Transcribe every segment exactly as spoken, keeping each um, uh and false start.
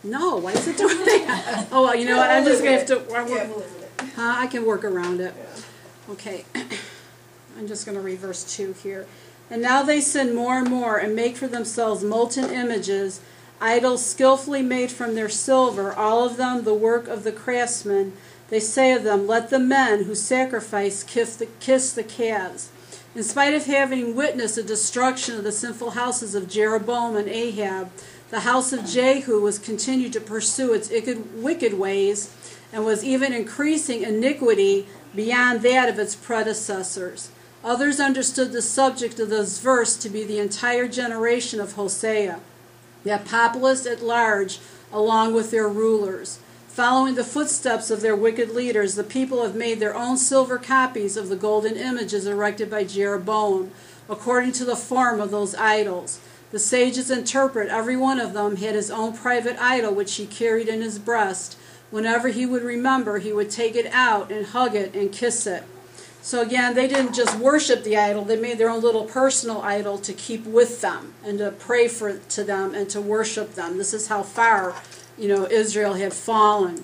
No, why is it doing that? Oh, well, you know what? I'm just going to have to... I, Yeah, work, huh? I can work around it. Okay. I'm just going to reverse two here. And now they sin more and more and make for themselves molten images, idols skillfully made from their silver, all of them the work of the craftsman. They say of them, let the men who sacrifice kiss the, kiss the calves. In spite of having witnessed the destruction of the sinful houses of Jeroboam and Ahab, the house of Jehu was continued to pursue its wicked ways and was even increasing iniquity beyond that of its predecessors. Others understood the subject of this verse to be the entire generation of Hosea, that populace at large, along with their rulers. Following the footsteps of their wicked leaders, the people have made their own silver copies of the golden images erected by Jeroboam, according to the form of those idols. The sages interpret every one of them had his own private idol which he carried in his breast. Whenever he would remember, he would take it out and hug it and kiss it. So again, they didn't just worship the idol, they made their own little personal idol to keep with them and to pray for to them and to worship them. This is how far, you know, Israel had fallen.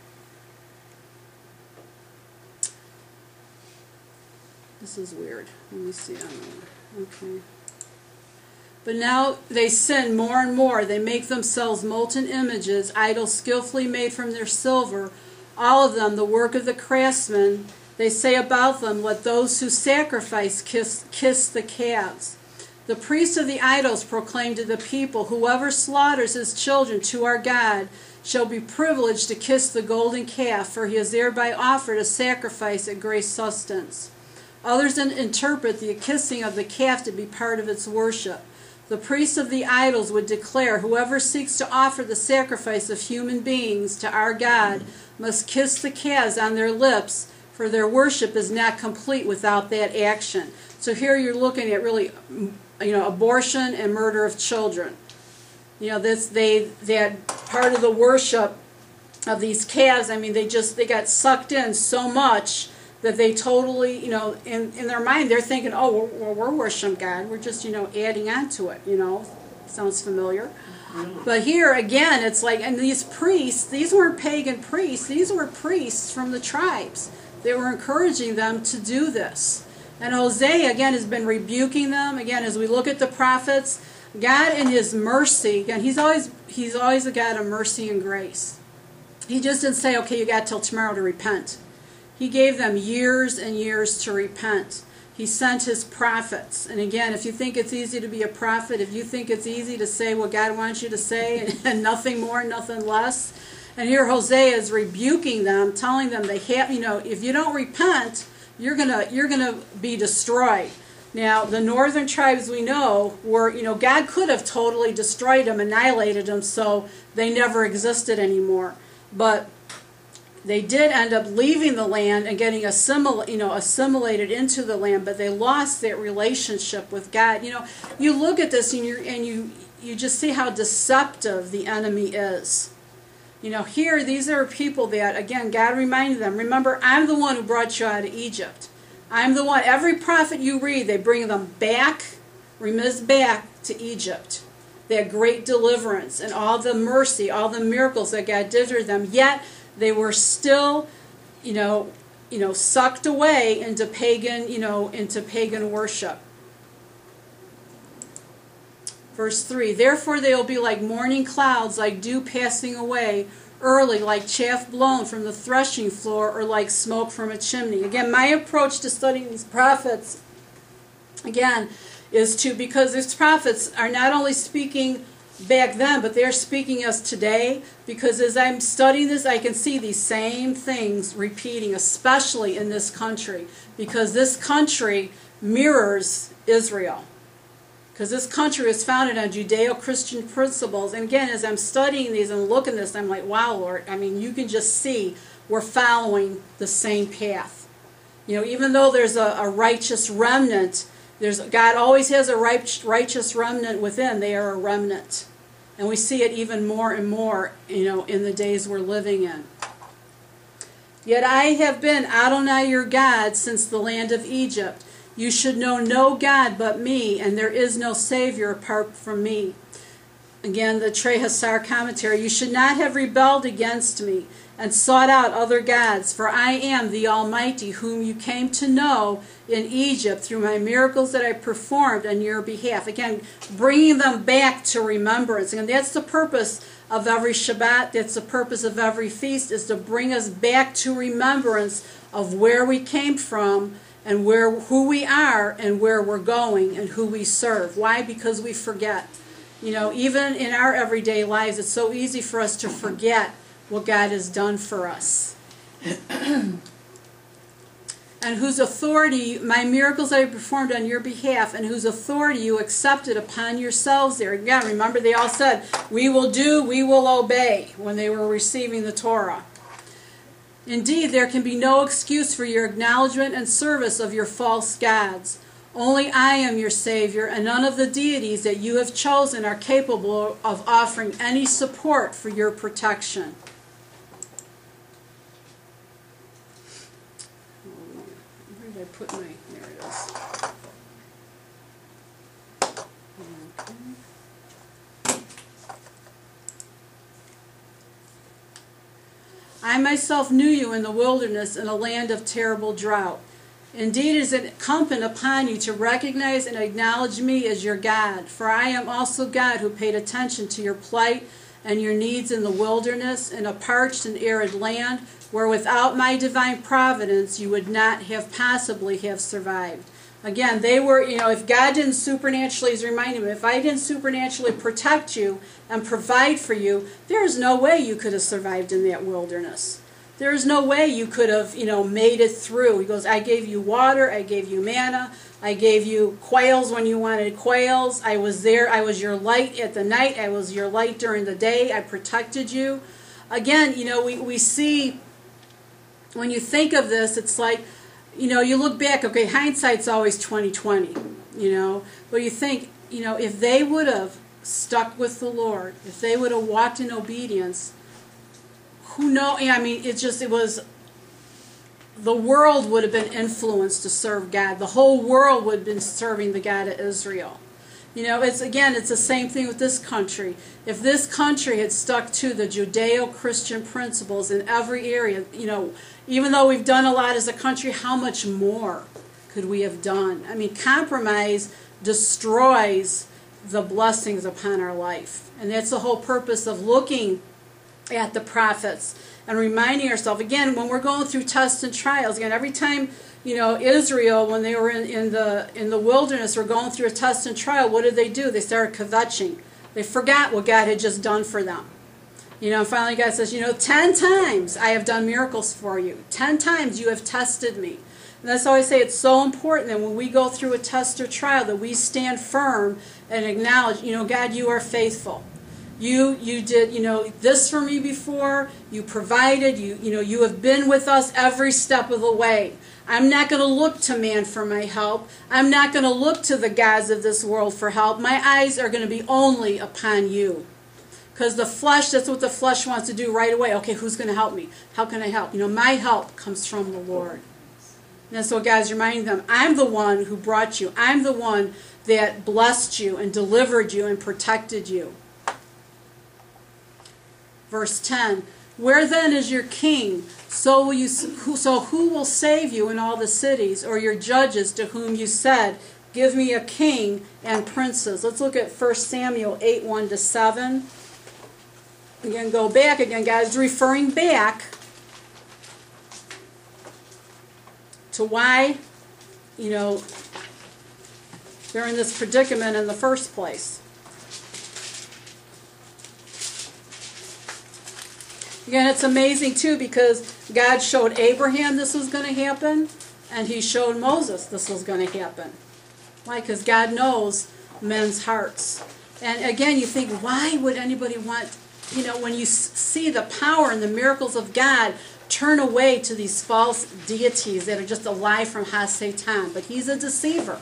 This is weird. Let me see. Okay. But now they sin more and more. They make themselves molten images, idols skillfully made from their silver, all of them the work of the craftsman. They say about them, let those who sacrifice kiss, kiss the calves. The priests of the idols proclaim to the people, whoever slaughters his children to our God shall be privileged to kiss the golden calf, for he has thereby offered a sacrifice at great sustenance. Others interpret the kissing of the calf to be part of its worship. The priests of the idols would declare, whoever seeks to offer the sacrifice of human beings to our God must kiss the calves on their lips, for their worship is not complete without that action. So here you're looking at really, you know, abortion and murder of children. You know, this they that part of the worship of these calves. I mean, they just they got sucked in so much that they totally, you know, in in their mind they're thinking, oh, we're, we're worshiping God. We're just, you know, adding on to it. You know, sounds familiar. But here again, it's like, and these priests, these weren't pagan priests. These were priests from the tribes. They were encouraging them to do this. And Hosea, again, has been rebuking them. Again, as we look at the prophets, God in his mercy, again, he's always, he's always a God of mercy and grace. He just didn't say, okay, you got till tomorrow to repent. He gave them years and years to repent. He sent his prophets. And again, if you think it's easy to be a prophet, if you think it's easy to say what God wants you to say and, and nothing more, nothing less, and here Hosea is rebuking them, telling them they have, you know, if you don't repent, you're gonna you're gonna be destroyed. Now, the northern tribes we know were, you know, God could have totally destroyed them, annihilated them, so they never existed anymore. But they did end up leaving the land and getting assimil you know, assimilated into the land, but they lost that relationship with God. You know, you look at this and you and you you just see how deceptive the enemy is. You know, here, these are people that, again, God reminded them, remember, I'm the one who brought you out of Egypt. I'm the one, every prophet you read, they bring them back, remiss back to Egypt. That great deliverance and all the mercy, all the miracles that God did for them, yet they were still, you know, you know, sucked away into pagan, you know, into pagan worship. Verse three, therefore they will be like morning clouds, like dew passing away early, like chaff blown from the threshing floor, or like smoke from a chimney. Again, my approach to studying these prophets, again, is to, because these prophets are not only speaking back then, but they're speaking us today, because as I'm studying this, I can see these same things repeating, especially in this country, because this country mirrors Israel. Because this country was founded on Judeo-Christian principles. And again, as I'm studying these and looking at this, I'm like, wow, Lord, I mean, you can just see we're following the same path. You know, even though there's a, a righteous remnant, there's God always has a righteous remnant within. They are a remnant. And we see it even more and more, you know, in the days we're living in. Yet I have been Adonai your God since the land of Egypt. You should know no God but me, and there is no Savior apart from me. Again, the Trey Hassar commentary, you should not have rebelled against me and sought out other gods, for I am the Almighty, whom you came to know in Egypt through my miracles that I performed on your behalf. Again, bringing them back to remembrance. And that's the purpose of every Shabbat, that's the purpose of every feast, is to bring us back to remembrance of where we came from and where who we are and where we're going and who we serve. Why? Because we forget. You know, even in our everyday lives, it's so easy for us to forget what God has done for us. And whose authority, my miracles that I performed on your behalf, and whose authority you accepted upon yourselves there. Again, remember they all said, we will do, we will obey, when they were receiving the Torah. Indeed, there can be no excuse for your acknowledgement and service of your false gods. Only I am your Savior, and none of the deities that you have chosen are capable of offering any support for your protection. Where did I put my, there it is. Okay. I myself knew you in the wilderness in a land of terrible drought. Indeed, it is incumbent upon you to recognize and acknowledge me as your God, for I am also God who paid attention to your plight and your needs in the wilderness, in a parched and arid land, where without my divine providence you would not have possibly have survived. Again, they were, you know, if God didn't supernaturally, he's reminding them, if I didn't supernaturally protect you and provide for you, there is no way you could have survived in that wilderness. There is no way you could have, you know, made it through. He goes, I gave you water, I gave you manna, I gave you quails when you wanted quails. I was there, I was your light at the night, I was your light during the day, I protected you. Again, you know, we, we see, when you think of this, it's like, you know, you look back, okay, hindsight's always twenty twenty, you know, but you think, you know, if they would have stuck with the Lord, if they would have walked in obedience, who knows? I mean, it just, it was, the world would have been influenced to serve God. The whole world would have been serving the God of Israel. You know, it's, again, it's the same thing with this country. If this country had stuck to the Judeo-Christian principles in every area, you know, even though we've done a lot as a country, how much more could we have done? I mean, compromise destroys the blessings upon our life. And that's the whole purpose of looking at the prophets and reminding ourselves, again, when we're going through tests and trials, again, every time, you know, Israel, when they were in, in the in the wilderness, were going through a test and trial, what did they do? They started kvetching. They forgot what God had just done for them. You know, and finally God says, you know, ten times I have done miracles for you. Ten times you have tested me. And that's why I say it's so important that when we go through a test or trial, that we stand firm and acknowledge, you know, God, you are faithful. You you did, you know, this for me before. You provided. You you know, you have been with us every step of the way. I'm not going to look to man for my help. I'm not going to look to the gods of this world for help. My eyes are going to be only upon you. Because the flesh, that's what the flesh wants to do right away. Okay, who's going to help me? How can I help? You know, my help comes from the Lord. And that's what God's reminding them. I'm the one who brought you. I'm the one that blessed you and delivered you and protected you. Verse ten, where then is your king? So will you. So who will save you in all the cities, or your judges to whom you said, give me a king and princes? Let's look at First Samuel eight, one to seven. Again, go back again, guys, referring back to why, you know, they're in this predicament in the first place. Again, it's amazing, too, because God showed Abraham this was going to happen, and he showed Moses this was going to happen. Why? Because God knows men's hearts. And again, you think, why would anybody want, you know, when you see the power and the miracles of God, turn away to these false deities that are just a lie from Ha-Satan. But he's a deceiver.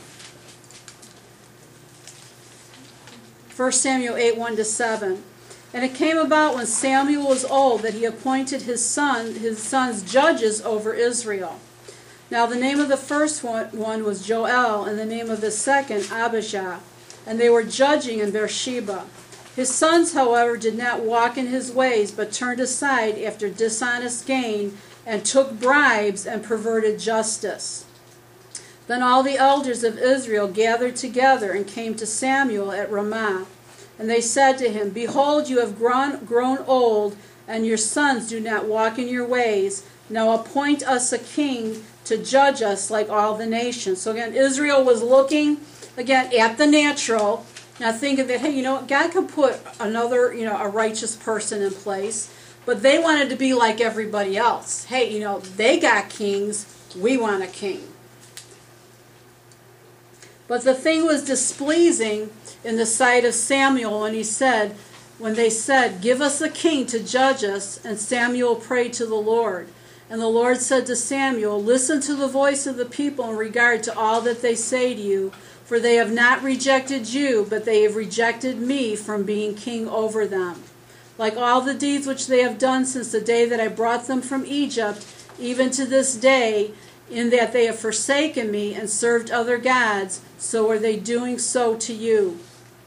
First Samuel eight, one to seven. And it came about when Samuel was old that he appointed his son, his sons judges over Israel. Now the name of the first one, one was Joel, and the name of the second Abijah. And they were judging in Beersheba. His sons, however, did not walk in his ways, but turned aside after dishonest gain, and took bribes and perverted justice. Then all the elders of Israel gathered together and came to Samuel at Ramah. And they said to him, Behold, you have grown, grown old, and your sons do not walk in your ways. Now appoint us a king to judge us like all the nations. So again, Israel was looking, again, at the natural, now thinking that, hey, you know, God could put another, you know, a righteous person in place. But they wanted to be like everybody else. Hey, you know, they got kings, we want a king. But the thing was displeasing in the sight of Samuel when he said, when they said, Give us a king to judge us, and Samuel prayed to the Lord. And the Lord said to Samuel, Listen to the voice of the people in regard to all that they say to you, for they have not rejected you, but they have rejected me from being king over them. Like all the deeds which they have done since the day that I brought them from Egypt, even to this day, in that they have forsaken me and served other gods, so are they doing so to you.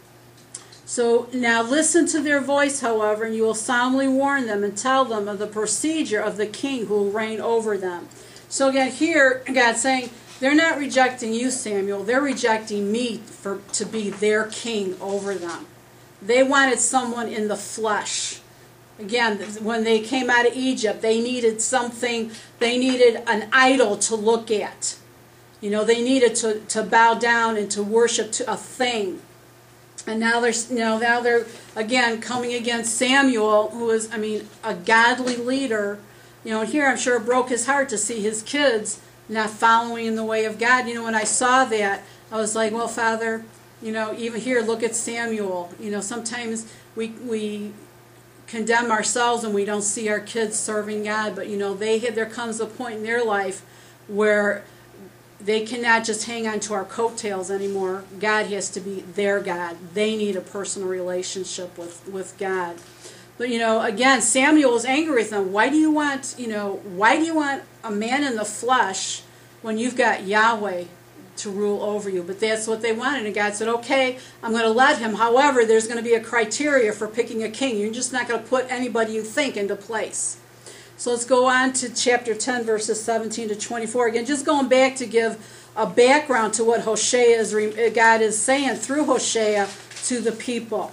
So now listen to their voice, however, and you will solemnly warn them and tell them of the procedure of the king who will reign over them. So again, here, God's saying, they're not rejecting you, Samuel. They're rejecting me for to be their king over them. They wanted someone in the flesh. Again, when they came out of Egypt, they needed something, they needed an idol to look at. You know, they needed to, to bow down and to worship to a thing. And now they're, you know, now they're, again, coming against Samuel, who is, I mean, a godly leader. You know, and here I'm sure it broke his heart to see his kids not following in the way of God. You know, when I saw that, I was like, well, Father, you know, even here, look at Samuel. You know, sometimes we we condemn ourselves and we don't see our kids serving God. But, you know, they there comes a point in their life where they cannot just hang on to our coattails anymore. God has to be their God. They need a personal relationship with, with God. But, you know, again, Samuel is angry with them. Why do you want, you know, why do you want a man in the flesh when you've got Yahweh to rule over you? But that's what they wanted. And God said, okay, I'm going to let him. However, there's going to be a criteria for picking a king. You're just not going to put anybody you think into place. So let's go on to chapter ten, verses seventeen to twenty-four. Again, just going back to give a background to what Hosea is, God is saying through Hosea to the people.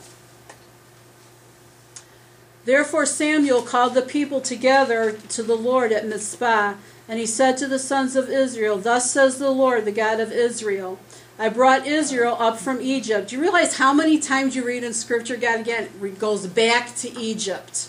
Therefore Samuel called the people together to the Lord at Mizpah, and he said to the sons of Israel, Thus says the Lord, the God of Israel, I brought Israel up from Egypt. Do you realize how many times you read in Scripture, God again goes back to Egypt?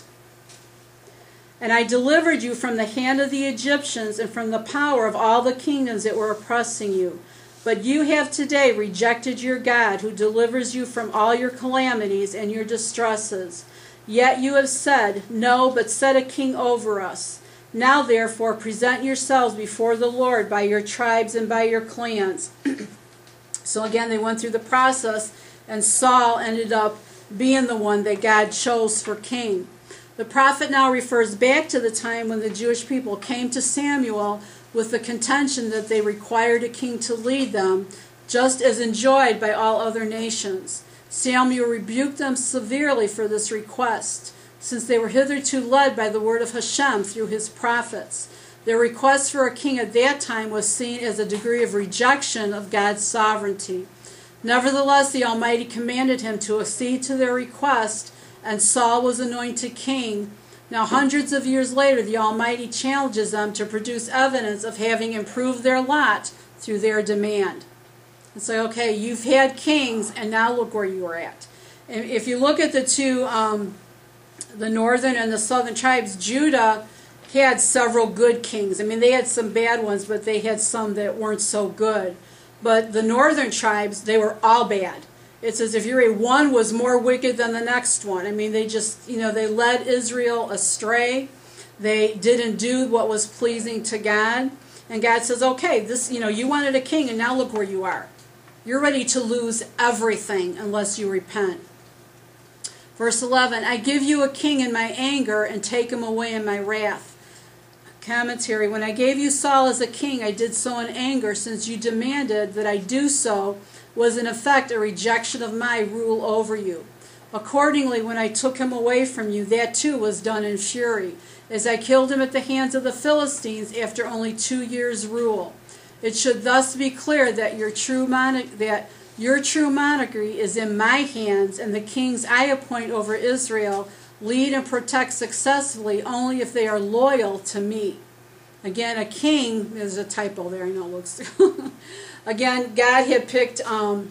And I delivered you from the hand of the Egyptians and from the power of all the kingdoms that were oppressing you. But you have today rejected your God, who delivers you from all your calamities and your distresses. Yet you have said, No, but set a king over us. Now therefore present yourselves before the Lord by your tribes and by your clans. So again, they went through the process, and Saul ended up being the one that God chose for king. The prophet now refers back to the time when the Jewish people came to Samuel with the contention that they required a king to lead them, just as enjoyed by all other nations. Samuel rebuked them severely for this request, since they were hitherto led by the word of Hashem through his prophets. Their request for a king at that time was seen as a degree of rejection of God's sovereignty. Nevertheless, the Almighty commanded him to accede to their request, and Saul was anointed king. Now, hundreds of years later, the Almighty challenges them to produce evidence of having improved their lot through their demand. And say, okay, you've had kings, and now look where you are at. And if you look at the two, um, the northern and the southern tribes, Judah had several good kings. I mean, they had some bad ones, but they had some that weren't so good. But the northern tribes, they were all bad. It's as if you read, one was more wicked than the next one. I mean, they just, you know, they led Israel astray. They didn't do what was pleasing to God. And God says, okay, this, you know, you wanted a king, and now look where you are. You're ready to lose everything unless you repent. Verse eleven, I give you a king in my anger and take him away in my wrath. Commentary, when I gave you Saul as a king, I did so in anger, since you demanded that I do so, was in effect a rejection of my rule over you. Accordingly, when I took him away from you, that too was done in fury, as I killed him at the hands of the Philistines after only two years' rule. It should thus be clear that your true mon- that your true monarchy is in my hands, and the kings I appoint over Israel lead and protect successfully only if they are loyal to me. Again, a king, there's a typo there, I know it looks. Again, God had picked, um,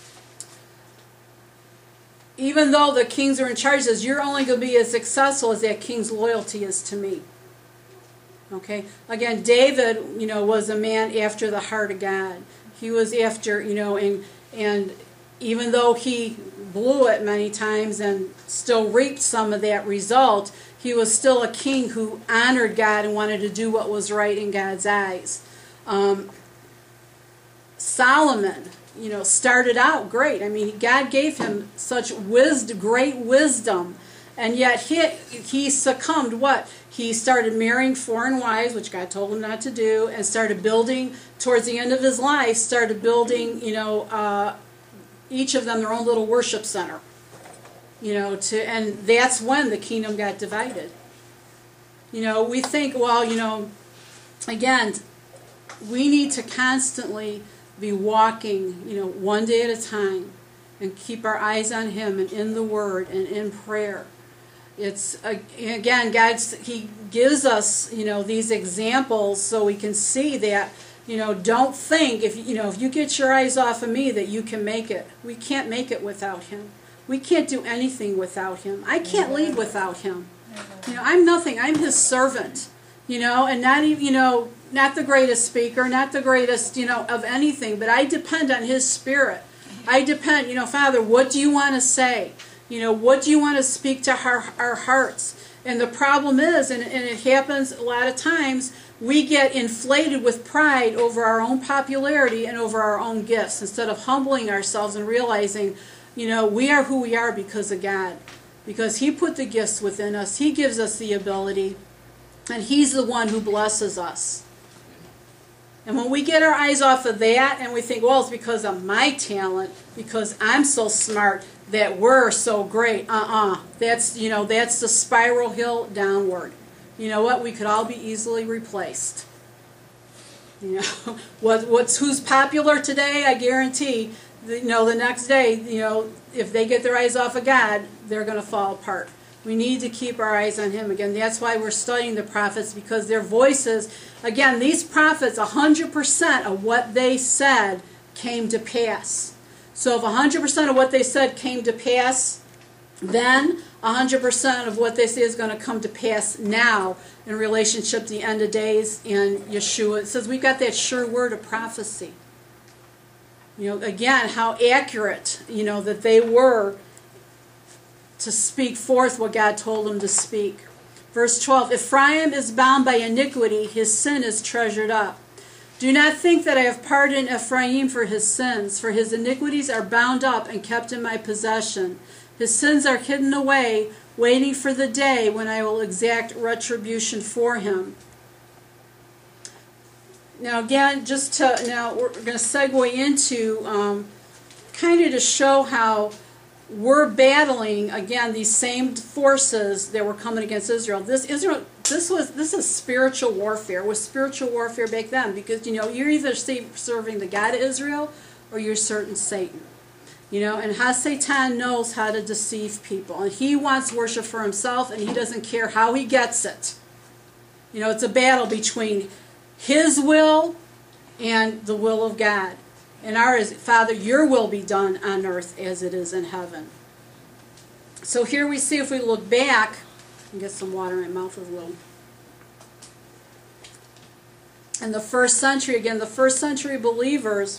even though the kings are in charge, says you're only going to be as successful as that king's loyalty is to me. Okay? Again, David, you know, was a man after the heart of God. He was after, you know, and, and even though he blew it many times and still reaped some of that result, he was still a king who honored God and wanted to do what was right in God's eyes. Um, Solomon, you know, started out great. I mean, God gave him such wisdom, great wisdom, and yet he, he succumbed. What? He started marrying foreign wives, which God told him not to do, and started building, towards the end of his life, started building, you know, uh, each of them their own little worship center. You know, to and that's when the kingdom got divided. You know, we think, well, you know, again, we need to constantly be walking, you know, one day at a time, and keep our eyes on Him and in the Word and in prayer. It's again, God's He gives us, you know, these examples so we can see that, you know, don't think if you know if you get your eyes off of me that you can make it. We can't make it without Him. We can't do anything without Him. I can't lead without Him. You know, I'm nothing. I'm His servant. You know, and not even, you know, not the greatest speaker, not the greatest, you know, of anything, but I depend on His Spirit. I depend, you know, Father, what do you want to say? You know, what do you want to speak to our, our hearts? And the problem is, and, and it happens a lot of times, we get inflated with pride over our own popularity and over our own gifts instead of humbling ourselves and realizing, you know, we are who we are because of God. Because He put the gifts within us. He gives us the ability. And He's the one who blesses us. And when we get our eyes off of that and we think, well, it's because of my talent, because I'm so smart, that we're so great. Uh-uh. That's, you know, that's the spiral hill downward. You know what? We could all be easily replaced. You know, what, what's who's popular today, I guarantee, you know, the next day, you know, if they get their eyes off of God, they're going to fall apart. We need to keep our eyes on Him. Again, that's why we're studying the prophets, because their voices, again, these prophets, one hundred percent of what they said came to pass. So if one hundred percent of what they said came to pass, then one hundred percent of what they say is going to come to pass now in relationship to the end of days and Yeshua. It says we've got that sure word of prophecy. You know, again, how accurate, you know, that they were to speak forth what God told them to speak. Verse twelve, Ephraim is bound by iniquity, his sin is treasured up. Do not think that I have pardoned Ephraim for his sins, for his iniquities are bound up and kept in my possession. His sins are hidden away, waiting for the day when I will exact retribution for him. Now again, just to, now we're going to segue into um, kind of to show how we're battling, again, these same forces that were coming against Israel. This Israel, this was this is spiritual warfare. It was spiritual warfare back then, because, you know, you're either serving the God of Israel or you're serving Satan. You know, and Ha-Satan knows how to deceive people. And he wants worship for himself, and he doesn't care how he gets it. You know, it's a battle between his will and the will of God. And ours, Father, your will be done on earth as it is in heaven. So here we see, if we look back, and get some water in my mouth as well. In the first century, again, the first century believers,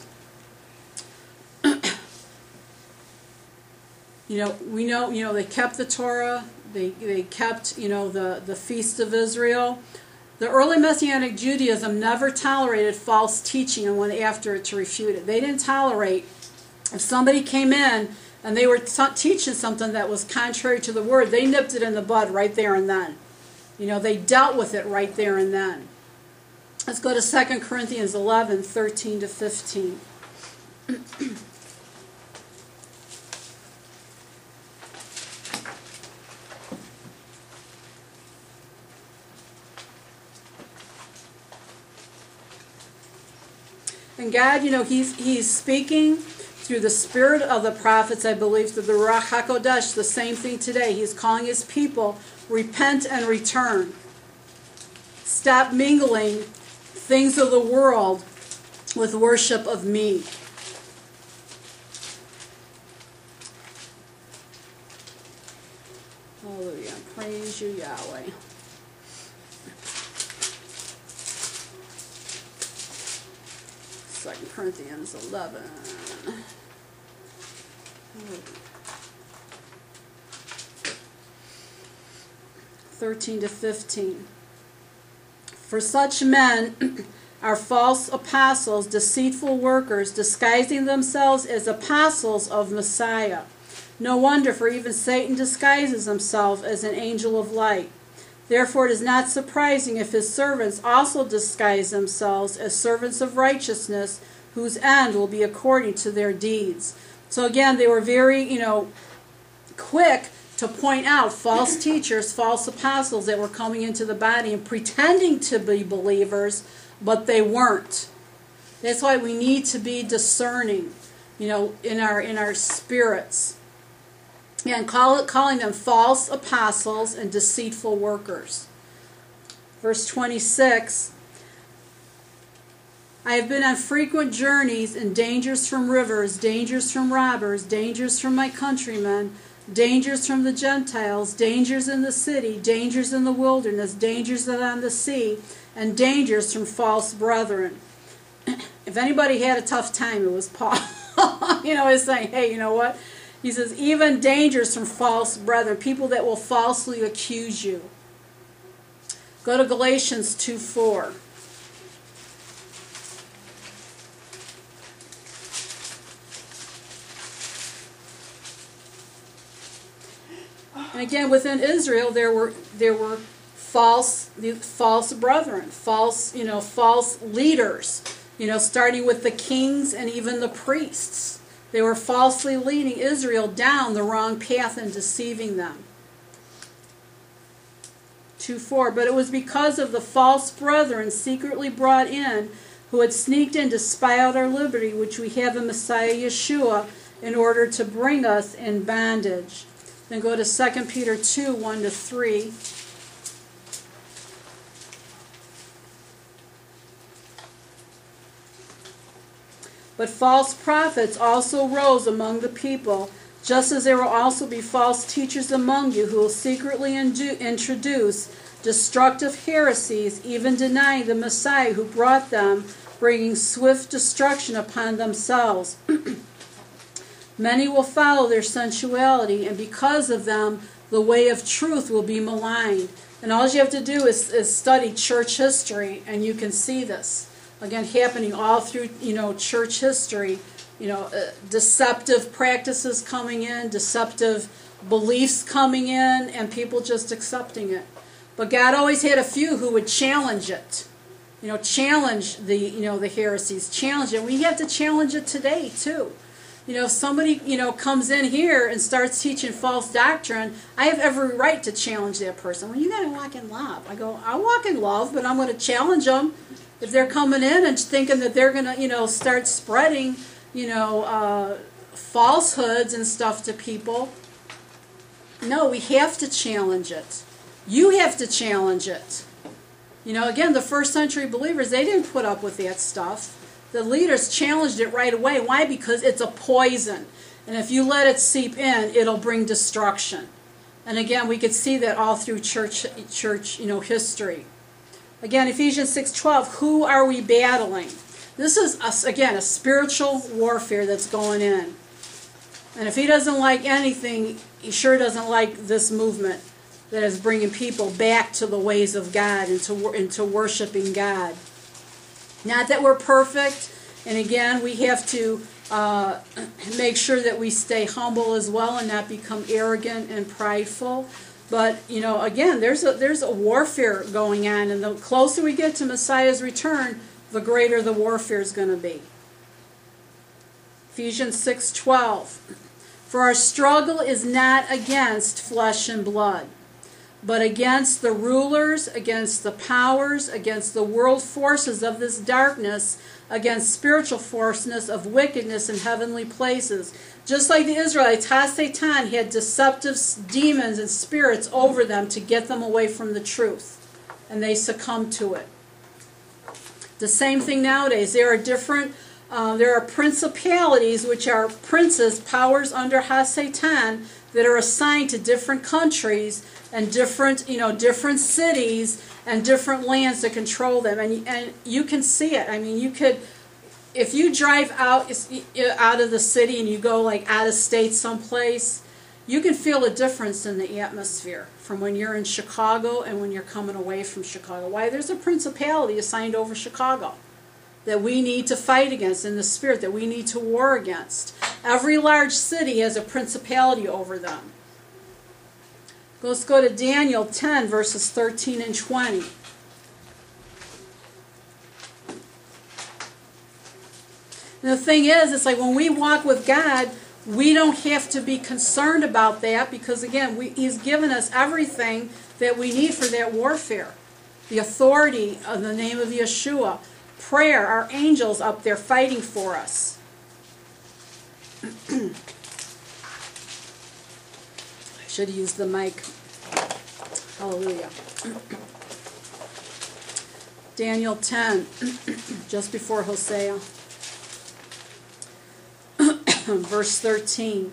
you know, we know, you know, they kept the Torah, they they kept, you know, the, the feast of Israel. The early Messianic Judaism never tolerated false teaching and went after it to refute it. They didn't tolerate if somebody came in and they were t teaching something that was contrary to the word, they nipped it in the bud right there and then. You know, they dealt with it right there and then. Let's go to Second Corinthians eleven, thirteen to fifteen. And God, you know, He's He's speaking through the spirit of the prophets, I believe, through the Ruach HaKodesh, the same thing today. He's calling His people, repent and return. Stop mingling things of the world with worship of me. Hallelujah. Praise you, Yahweh. Second Corinthians eleven. thirteen to fifteen. For such men are false apostles, deceitful workers, disguising themselves as apostles of Messiah. No wonder, for even Satan disguises himself as an angel of light. Therefore it is not surprising if his servants also disguise themselves as servants of righteousness, whose end will be according to their deeds. So again, they were very, you know, quick to point out false teachers, false apostles that were coming into the body and pretending to be believers, but they weren't. That's why we need to be discerning, you know, in our in our spirits. And call it, calling them false apostles and deceitful workers. Verse twenty-six, I have been on frequent journeys and dangers from rivers, dangers from robbers, dangers from my countrymen, dangers from the Gentiles, dangers in the city, dangers in the wilderness, dangers on the sea, and dangers from false brethren. If anybody had a tough time, it was Paul. You know, he's saying, hey, you know what? He says, even dangers from false brethren, people that will falsely accuse you. Go to Galatians two four. And again, within Israel, there were there were false false brethren, false you know false leaders. You know, starting with the kings and even the priests. They were falsely leading Israel down the wrong path and deceiving them. two four. But it was because of the false brethren secretly brought in, who had sneaked in to spy out our liberty, which we have in Messiah Yeshua, in order to bring us in bondage. Then go to Second Peter two, one to three. But false prophets also rose among the people, just as there will also be false teachers among you who will secretly introduce destructive heresies, even denying the Messiah who brought them, bringing swift destruction upon themselves. Many will follow their sensuality, and because of them, the way of truth will be maligned. And all you have to do is, is study church history, and you can see this. Again, happening all through, you know, church history. You know, uh, deceptive practices coming in, deceptive beliefs coming in, and people just accepting it. But God always had a few who would challenge it. You know, challenge the, you know, the heresies, challenge it. We have to challenge it today, too. You know, if somebody, you know, comes in here and starts teaching false doctrine, I have every right to challenge that person. Well, you got to walk in love. I go, I walk in love, but I'm going to challenge them. If they're coming in and thinking that they're going to, you know, start spreading, you know, uh, falsehoods and stuff to people, no, we have to challenge it. You have to challenge it. You know, again, the first century believers, they didn't put up with that stuff. The leaders challenged it right away. Why? Because it's a poison. And if you let it seep in, it'll bring destruction. And again, we could see that all through church, church, you know, history. Again, Ephesians six twelve, who are we battling? This is, a, again, a spiritual warfare that's going in. And if he doesn't like anything, he sure doesn't like this movement that is bringing people back to the ways of God and to, into worshiping God. Not that we're perfect, and again, we have to uh, make sure that we stay humble as well and not become arrogant and prideful. But, you know, again, there's a, there's a warfare going on, and the closer we get to Messiah's return, the greater the warfare is going to be. Ephesians six twelve, for our struggle is not against flesh and blood, but against the rulers, against the powers, against the world forces of this darkness, against spiritual forces of wickedness in heavenly places. Just like the Israelites, Ha-Satan had deceptive demons and spirits over them to get them away from the truth, and they succumbed to it. The same thing nowadays. There are different, uh, there are principalities, which are princes, powers under Ha-Satan, that are assigned to different countries and different, you know, different cities and different lands to control them. And, and you can see it. I mean, you could, if you drive out, out of the city and you go like out of state someplace, you can feel a difference in the atmosphere from when you're in Chicago and when you're coming away from Chicago. Why? There's a principality assigned over Chicago that we need to fight against in the spirit, that we need to war against. Every large city has a principality over them. Let's go to Daniel ten, verses thirteen and twenty. And the thing is, it's like when we walk with God, we don't have to be concerned about that because, again, we, He's given us everything that we need for that warfare. The authority of the name of Yeshua. Prayer, our angels up there fighting for us. I should use the mic. Hallelujah. Daniel ten, just before Hosea. Verse thirteen.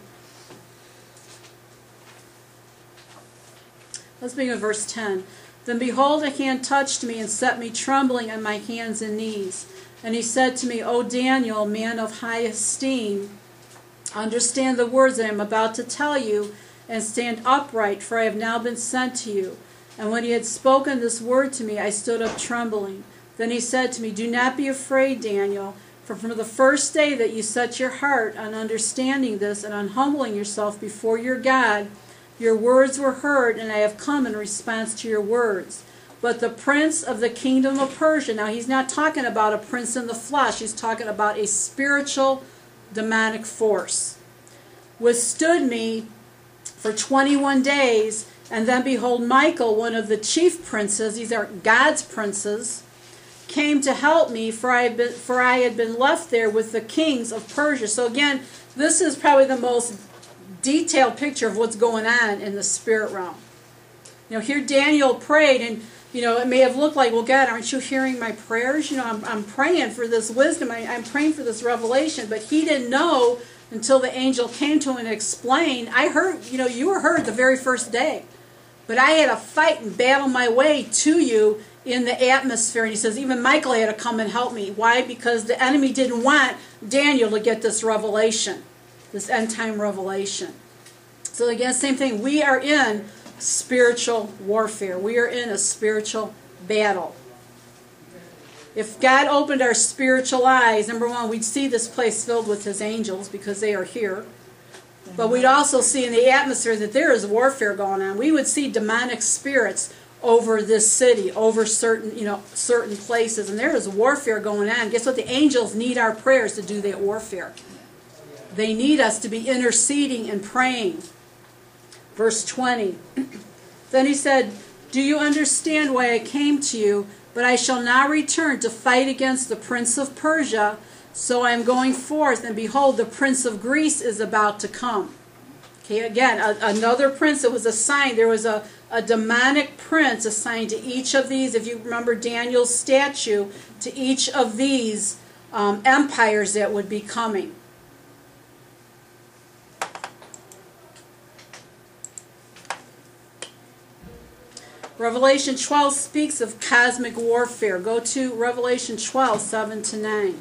Let's begin with verse ten. Then behold, a hand touched me and set me trembling on my hands and knees. And he said to me, O Daniel, man of high esteem, understand the words that I am about to tell you, and stand upright, for I have now been sent to you. And when he had spoken this word to me, I stood up trembling. Then he said to me, Do not be afraid, Daniel, for from the first day that you set your heart on understanding this and on humbling yourself before your God, your words were heard, and I have come in response to your words. But the prince of the kingdom of Persia, now he's not talking about a prince in the flesh, he's talking about a spiritual demonic force, withstood me for twenty-one days, and then behold, Michael, one of the chief princes, these are God's princes, came to help me, for I had been, for I had been left there with the kings of Persia. So again, this is probably the most detailed picture of what's going on in the spirit realm. You know, here Daniel prayed, and you know, it may have looked like, well, God, aren't you hearing my prayers? You know, I'm, I'm praying for this wisdom, I, I'm praying for this revelation, but he didn't know until the angel came to him and explained. I heard, you know, you were heard the very first day, but I had to fight and battle my way to you in the atmosphere. And he says, even Michael had to come and help me. Why? Because the enemy didn't want Daniel to get this revelation, this end-time revelation. So again, same thing. We are in spiritual warfare. We are in a spiritual battle. If God opened our spiritual eyes, number one, we'd see this place filled with His angels because they are here. But we'd also see in the atmosphere that there is warfare going on. We would see demonic spirits over this city, over certain, you know, certain places, and there is warfare going on. Guess what? The angels need our prayers to do that warfare. They need us to be interceding and praying. Verse twenty. Then he said, Do you understand why I came to you? But I shall now return to fight against the prince of Persia. So I am going forth, and behold, the prince of Greece is about to come. Okay, again, a, another prince that was assigned. There was a, a demonic prince assigned to each of these. If you remember Daniel's statue, to each of these um, empires that would be coming. Revelation twelve speaks of cosmic warfare. Go to Revelation twelve, seven to nine.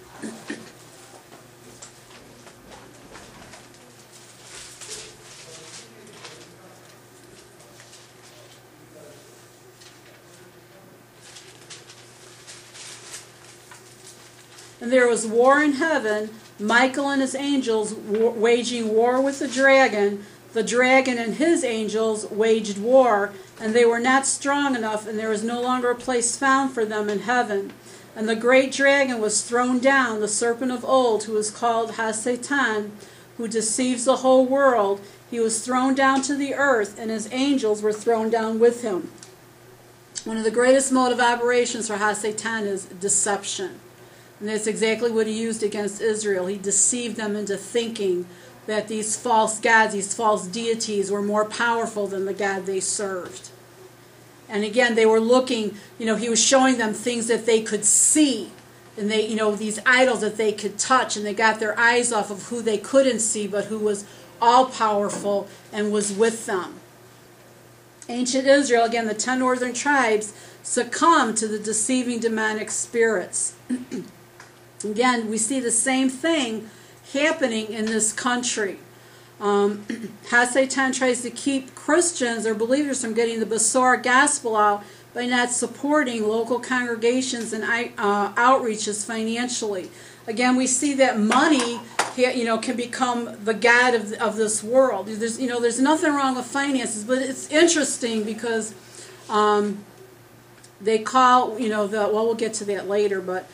And there was war in heaven, Michael and his angels waging war with the dragon. The dragon and his angels waged war, and they were not strong enough, and there was no longer a place found for them in heaven. And the great dragon was thrown down, the serpent of old, who is called Ha-Satan, who deceives the whole world. He was thrown down to the earth, and his angels were thrown down with him. One of the greatest motive operations for HaSatan is deception. And that's exactly what he used against Israel. He deceived them into thinking that these false gods, these false deities, were more powerful than the God they served. And again, they were looking, you know, he was showing them things that they could see. And they, you know, these idols that they could touch. And they got their eyes off of who they couldn't see, but who was all-powerful and was with them. Ancient Israel, again, the ten northern tribes, succumbed to the deceiving demonic spirits. Again, we see the same thing happening in this country. Um, HaSatan tries to keep Christians or believers from getting the Besorah gospel out by not supporting local congregations and uh, outreaches financially. Again, we see that money, you know, can become the god of, of this world. There's, you know, there's nothing wrong with finances, but it's interesting because um, they call, you know, the, well, we'll get to that later, but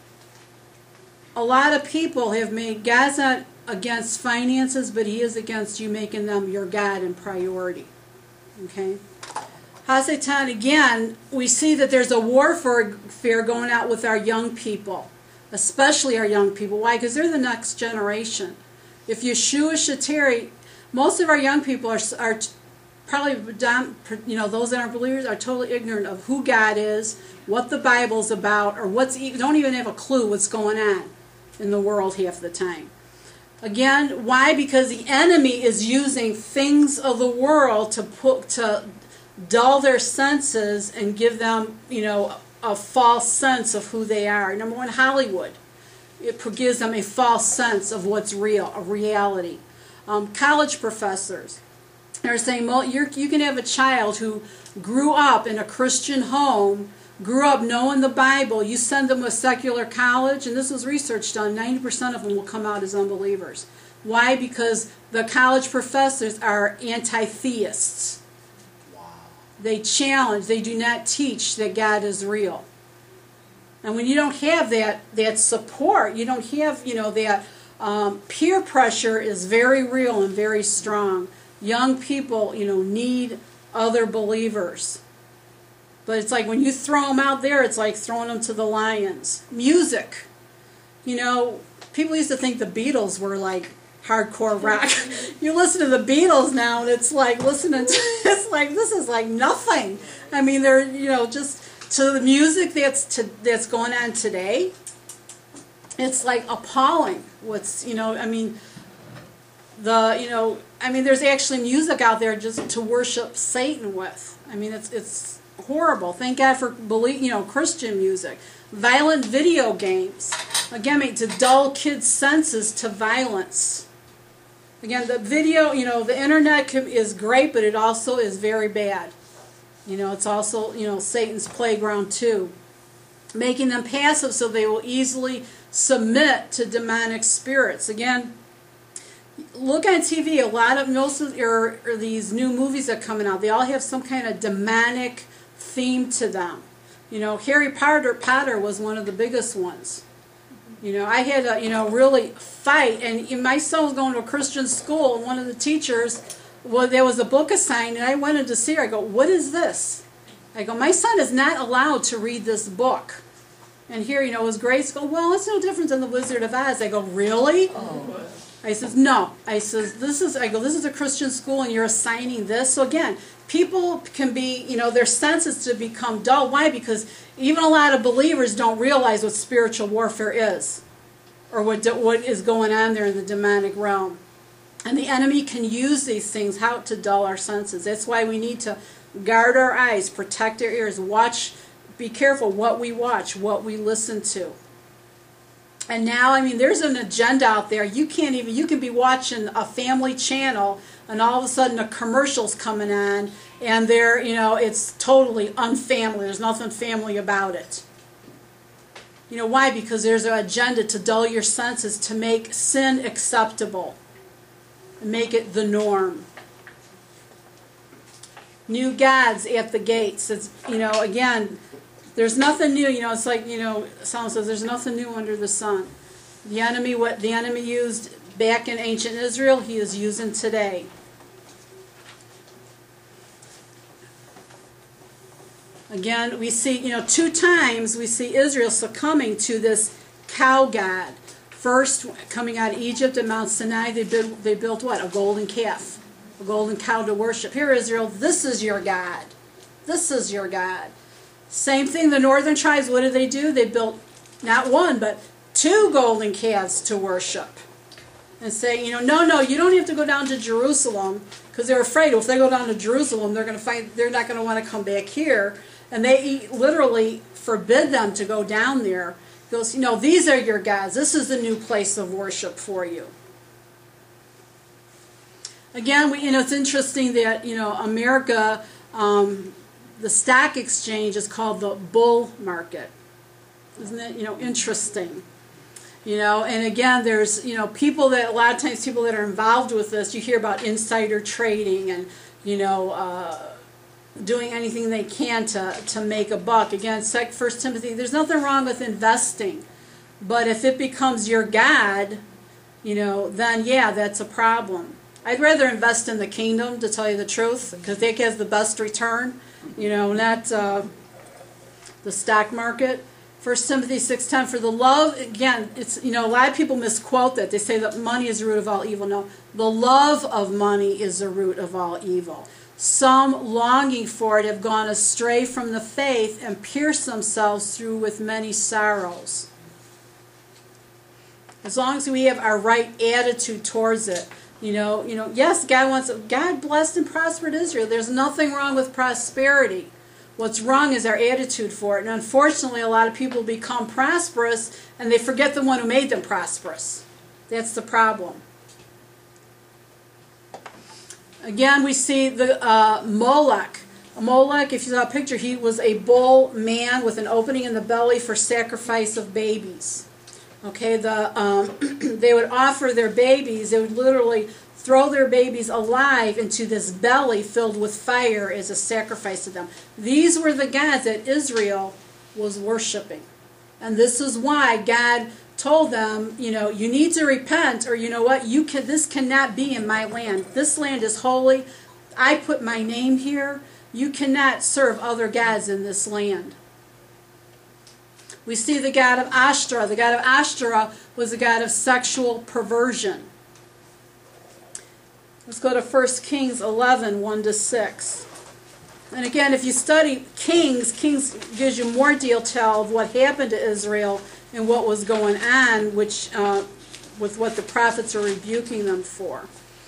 a lot of people have made, God's not against finances, but he is against you making them your God and priority. Okay? HaSatan, again, we see that there's a warfare going out with our young people, especially our young people. Why? Because they're the next generation. If Yeshua Shateri, most of our young people are, are probably, you know, those that aren't believers are totally ignorant of who God is, what the Bible's about, or what's, don't even have a clue what's going on in the world half the time. Again, why? Because the enemy is using things of the world to put, to dull their senses and give them, you know, a false sense of who they are. Number one, Hollywood. It gives them a false sense of what's real, a reality. Um, college professors are saying, well, you're, you can have a child who grew up in a Christian home, grew up knowing the Bible, you send them to a secular college, and this was research done, ninety percent of them will come out as unbelievers. Why? Because the college professors are anti-theists. They challenge, they do not teach that God is real. And when you don't have that, that support, you don't have, you know, that um, peer pressure is very real and very strong. Young people, you know, need other believers. But it's like when you throw them out there, it's like throwing them to the lions. Music. You know, people used to think the Beatles were like hardcore rock. You listen to the Beatles now, and it's like listening to, it's like, this is like nothing. I mean, they're, you know, just to the music that's to, that's going on today, it's like appalling. What's, you know, I mean, the, you know, I mean, there's actually music out there just to worship Satan with. I mean, it's it's horrible. Thank God for, believe, you know, Christian music. Violent video games. Again, I mean, to dull kids' senses to violence. Again, the video, you know, the internet can, is great, but it also is very bad. You know, it's also, you know, Satan's playground too. Making them passive so they will easily submit to demonic spirits. Again, look on T V, a lot of, most of or, or these new movies that are coming out, they all have some kind of demonic theme to them. You know, Harry Potter, Potter was one of the biggest ones. You know, I had to, you know, really fight. And my son was going to a Christian school, and one of the teachers, well, there was a book assigned, and I went in to see her. I go, what is this? I go, my son is not allowed to read this book. And here, you know, his grades go, well, it's no different than The Wizard of Oz. I go, really? Oh. I says, no. I says, this is, I go, this is a Christian school, and you're assigning this. So again, people can be, you know, their senses to become dull. Why? Because even a lot of believers don't realize what spiritual warfare is, or what what is going on there in the demonic realm. And the enemy can use these things how to dull our senses. That's why we need to guard our eyes, protect our ears, watch, be careful what we watch, what we listen to. And now, I mean, there's an agenda out there. You can't even, you can be watching a family channel, and all of a sudden a commercial's coming on, and they're, you know, it's totally unfamily. There's nothing family about it. You know, why? Because there's an agenda to dull your senses, to make sin acceptable, and make it the norm. New gods at the gates. It's, you know, again, there's nothing new. You know, it's like, you know, someone says there's nothing new under the sun. The enemy, what the enemy used back in ancient Israel, he is using today. Again, we see, you know, two times we see Israel succumbing to this cow god. First, coming out of Egypt at Mount Sinai, they built, they built what? A golden calf, a golden cow to worship. Here, Israel, this is your God. This is your God. Same thing, the northern tribes, what did they do? They built not one, but two golden calves to worship. And say, you know, no, no, you don't have to go down to Jerusalem, because they're afraid if they go down to Jerusalem, they're going to find they're not going to want to come back here. And they literally forbid them to go down there. He goes, you know, these are your gods. This is the new place of worship for you. Again, we, you know, it's interesting that, you know, America, um, the stock exchange is called the bull market. Isn't it, you know, interesting? You know, and again, there's, you know, people that, a lot of times people that are involved with this, you hear about insider trading and, you know, uh, doing anything they can to, to make a buck. Again, First Timothy, there's nothing wrong with investing. But if it becomes your God, you know, then yeah, that's a problem. I'd rather invest in the kingdom, to tell you the truth, because that has the best return, you know, not uh, the stock market. First Timothy six ten, for the love, again, it's, you know, a lot of people misquote that. They say that money is the root of all evil. No, the love of money is the root of all evil. Some, longing for it, have gone astray from the faith and pierced themselves through with many sorrows. As long as we have our right attitude towards it, you know, you know, yes, God wants, God blessed and prospered Israel. There's nothing wrong with prosperity. What's wrong is our attitude for it. And unfortunately, a lot of people become prosperous and they forget the one who made them prosperous. That's the problem. Again, we see the uh, Molech. Molech, if you saw a picture, he was a bull man with an opening in the belly for sacrifice of babies. Okay, the um, they would offer their babies, they would literally throw their babies alive into this belly filled with fire as a sacrifice to them. These were the gods that Israel was worshiping. And this is why God told them, you know, you need to repent, or you know what, you can, this cannot be in my land. This land is holy. I put my name here. You cannot serve other gods in this land. We see the god of Ashtoreth. The god of Ashtoreth was a god of sexual perversion. Let's go to First Kings eleven, one to six. And again, if you study Kings, Kings gives you more detail of what happened to Israel and what was going on, which uh, with what the prophets are rebuking them for.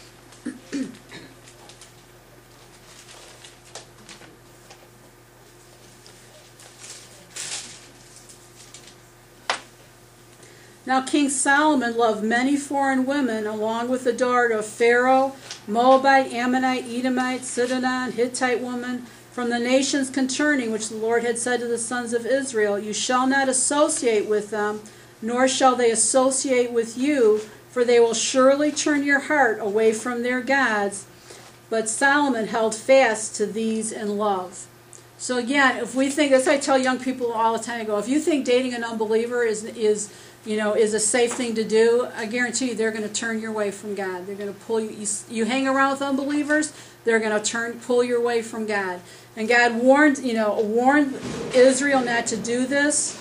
Now King Solomon loved many foreign women, along with the daughter of Pharaoh, Moabite, Ammonite, Edomite, Sidon, Hittite woman, from the nations concerning which the Lord had said to the sons of Israel, you shall not associate with them, nor shall they associate with you, for they will surely turn your heart away from their gods. But Solomon held fast to these in love. So again, if we think, that's what I tell young people all the time, I go, if you think dating an unbeliever is, is you know, is a safe thing to do, I guarantee you they're going to turn you away from God. They're going to pull you, you, you hang around with unbelievers, they're going to turn, pull you away from God. And God warned, you know, warned Israel not to do this.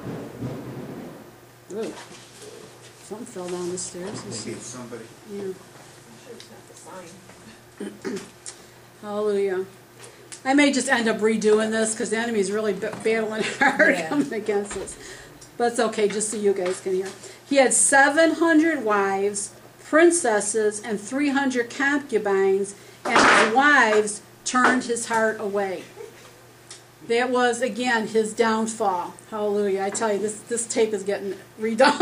Ooh, something fell down the stairs. Maybe it's somebody. Yeah. I'm sure it's not the sign. Hallelujah. I may just end up redoing this because the enemy's really b- battling hard Yeah. coming against us. But it's okay, just so you guys can hear. He had seven hundred wives, princesses, and three hundred concubines, and his wives turned his heart away. That was, again, his downfall. Hallelujah. I tell you, this, this tape is getting redone.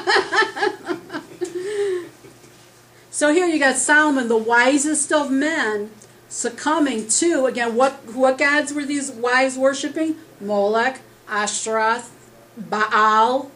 So here you got Solomon, the wisest of men, succumbing to, again, what, what gods were these wives worshiping? Molech, Ashtaroth, Baal.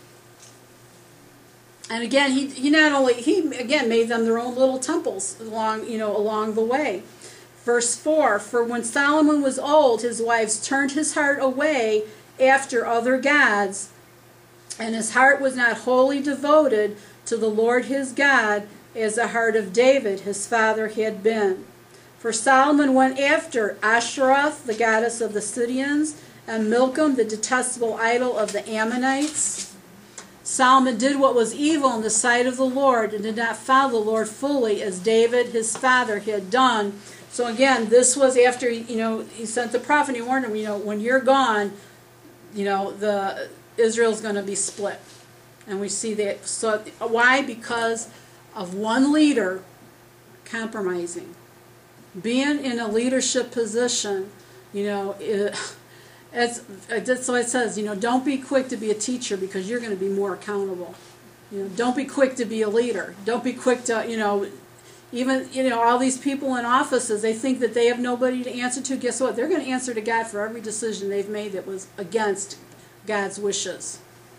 And again, he he not only he again made them their own little temples along you know along the way. Verse four: for when Solomon was old, his wives turned his heart away after other gods, and his heart was not wholly devoted to the Lord his God, as the heart of David his father had been. For Solomon went after Ashtaroth, the goddess of the Sidonians, and Milcom, the detestable idol of the Ammonites. Solomon did what was evil in the sight of the Lord, and did not follow the Lord fully, as David his father had done. So again, this was after, you know, he sent the prophet, and he warned him, you know, when you're gone, you know, the Israel's going to be split. And we see that. So why? Because of one leader compromising. Being in a leadership position, you know, it, it's, that's what it says, you know, don't be quick to be a teacher because you're going to be more accountable. You know, don't be quick to be a leader. Don't be quick to, you know, even, you know, all these people in offices, they think that they have nobody to answer to. Guess what? They're going to answer to God for every decision they've made that was against God's wishes.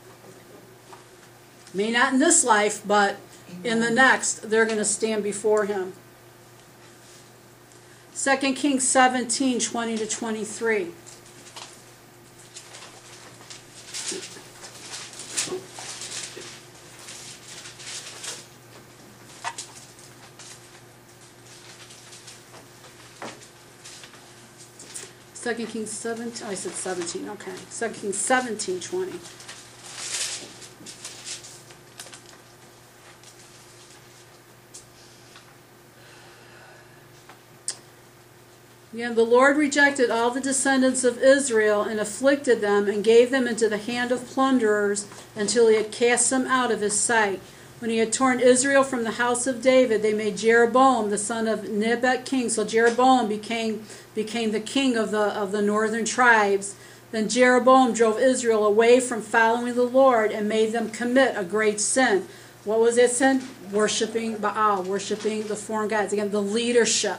May not in this life, but in the next, they're going to stand before him. Second Kings seventeen, twenty to twenty-three. Second Kings seventeen, oh, I said seventeen, okay. Second Kings seventeen, twenty. Again, the Lord rejected all the descendants of Israel and afflicted them and gave them into the hand of plunderers until he had cast them out of his sight. When he had torn Israel from the house of David, they made Jeroboam the son of Nebat king. So Jeroboam became became the king of the of the northern tribes. Then Jeroboam drove Israel away from following the Lord and made them commit a great sin. What was that sin? Worshipping Baal, worshipping the foreign gods. Again, the leadership.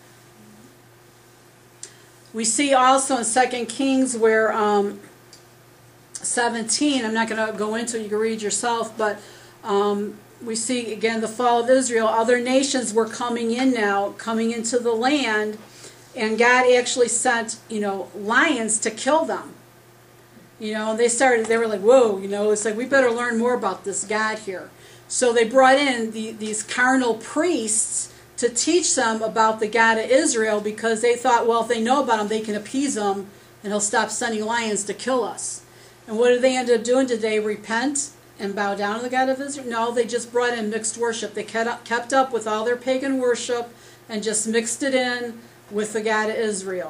We see also in Second Kings where um, seventeen, I'm not going to go into it, you can read yourself, but um, we see again the fall of Israel. Other nations were coming in now, coming into the land, and God actually sent, you know, lions to kill them. You know, and they started, they were like, whoa, you know, it's like we better learn more about this God here. So they brought in the, these carnal priests to teach them about the God of Israel, because they thought, well, if they know about him, they can appease him, and he'll stop sending lions to kill us. And what did they end up doing? Did they repent and bow down to the God of Israel? No, they just brought in mixed worship. They kept up, kept up with all their pagan worship and just mixed it in with the God of Israel.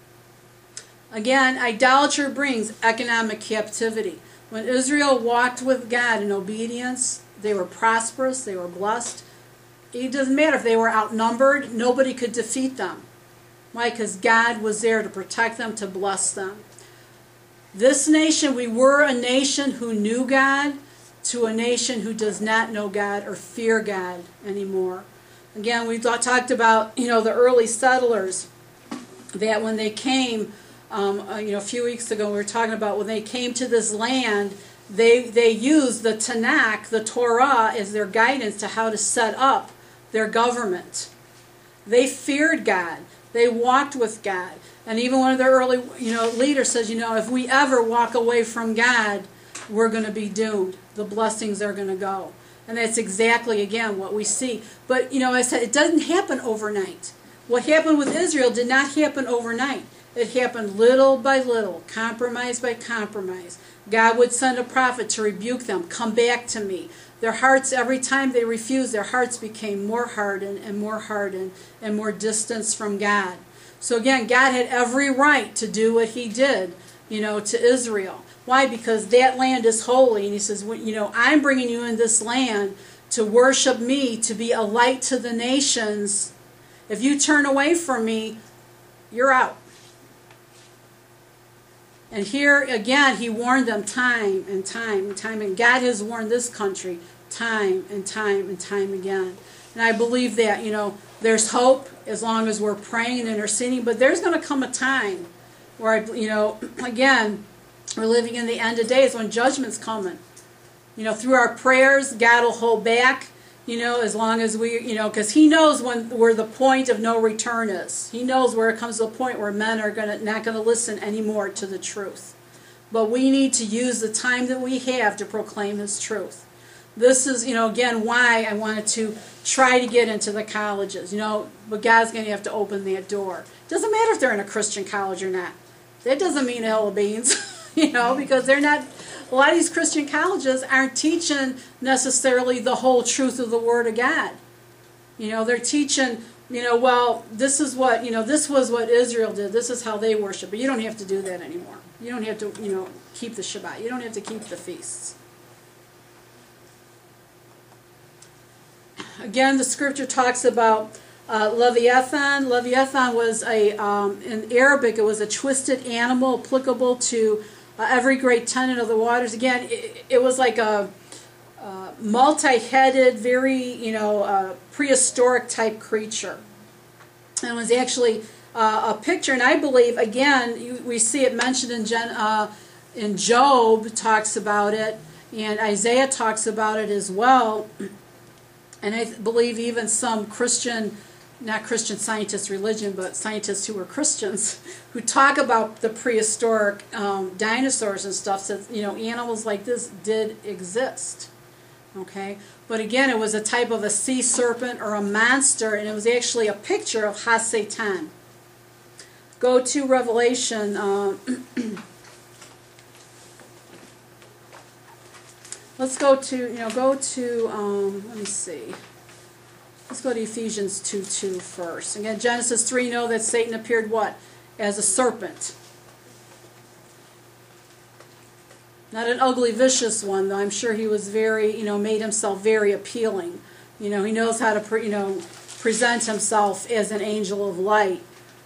Again, idolatry brings economic captivity. When Israel walked with God in obedience, they were prosperous, they were blessed. It doesn't matter if they were outnumbered, nobody could defeat them. Why? Because God was there to protect them, to bless them. This nation, we were a nation who knew God, to a nation who does not know God or fear God anymore. Again, we talked about, you know, the early settlers, that when they came, um, uh, you know, a few weeks ago, we were talking about when they came to this land, they, they used the Tanakh, the Torah, as their guidance to how to set up their government. They feared God. They walked with God. And even one of their early, you know, leaders says, you know, if we ever walk away from God, we're going to be doomed. The blessings are going to go. And that's exactly, again, what we see. But, you know, I said, it doesn't happen overnight. What happened with Israel did not happen overnight. It happened little by little, compromise by compromise. God would send a prophet to rebuke them. Come back to me. Their hearts, every time they refused, their hearts became more hardened and more hardened and more distanced from God. So again, God had every right to do what he did, you know, to Israel. Why? Because that land is holy. And he says, you know, I'm bringing you in this land to worship me, to be a light to the nations. If you turn away from me, you're out. And here again, he warned them time and time and time. And God has warned this country time and time and time again. And I believe that, you know, there's hope as long as we're praying and interceding. But there's going to come a time where, I, you know, again, we're living in the end of days when judgment's coming. You know, through our prayers, God will hold back. You know, as long as we, you know, because he knows when where the point of no return is. He knows where it comes to a point where men are gonna not going to listen anymore to the truth. But we need to use the time that we have to proclaim his truth. this is, you know, again, why I wanted to try to get into the colleges, you know, but God's going to have to open that door. Doesn't matter if they're in a Christian college or not. That doesn't mean a hill of beans, you know, because they're not, a lot of these Christian colleges aren't teaching necessarily the whole truth of the Word of God. You know, they're teaching, you know, well, this is what, you know, this was what Israel did. This is how they worship. But you don't have to do that anymore. You don't have to, you know, keep the Shabbat. You don't have to keep the feasts. Again, the scripture talks about uh, Leviathan. Leviathan was a, um, in Arabic, it was a twisted animal applicable to uh, every great tenant of the waters. Again, it, it was like a uh, multi-headed, very, you know, uh, prehistoric type creature. And it was actually uh, a picture, and I believe, again, you, we see it mentioned in, Gen, uh, in Job, talks about it, and Isaiah talks about it as well. And I believe even some Christian, not Christian scientist religion, but scientists who were Christians, who talk about the prehistoric um, dinosaurs and stuff, said, you know, animals like this did exist. Okay? But again, it was a type of a sea serpent or a monster, and it was actually a picture of Ha-Satan. Go to Revelation. Um, Let's go to, you know, go to, um, let me see. Let's go to Ephesians two two first. Again, Genesis three, know that Satan appeared what? As a serpent. Not an ugly, vicious one, though. I'm sure he was very, you know, made himself very appealing. You know, he knows how to, pre, you know, present himself as an angel of light.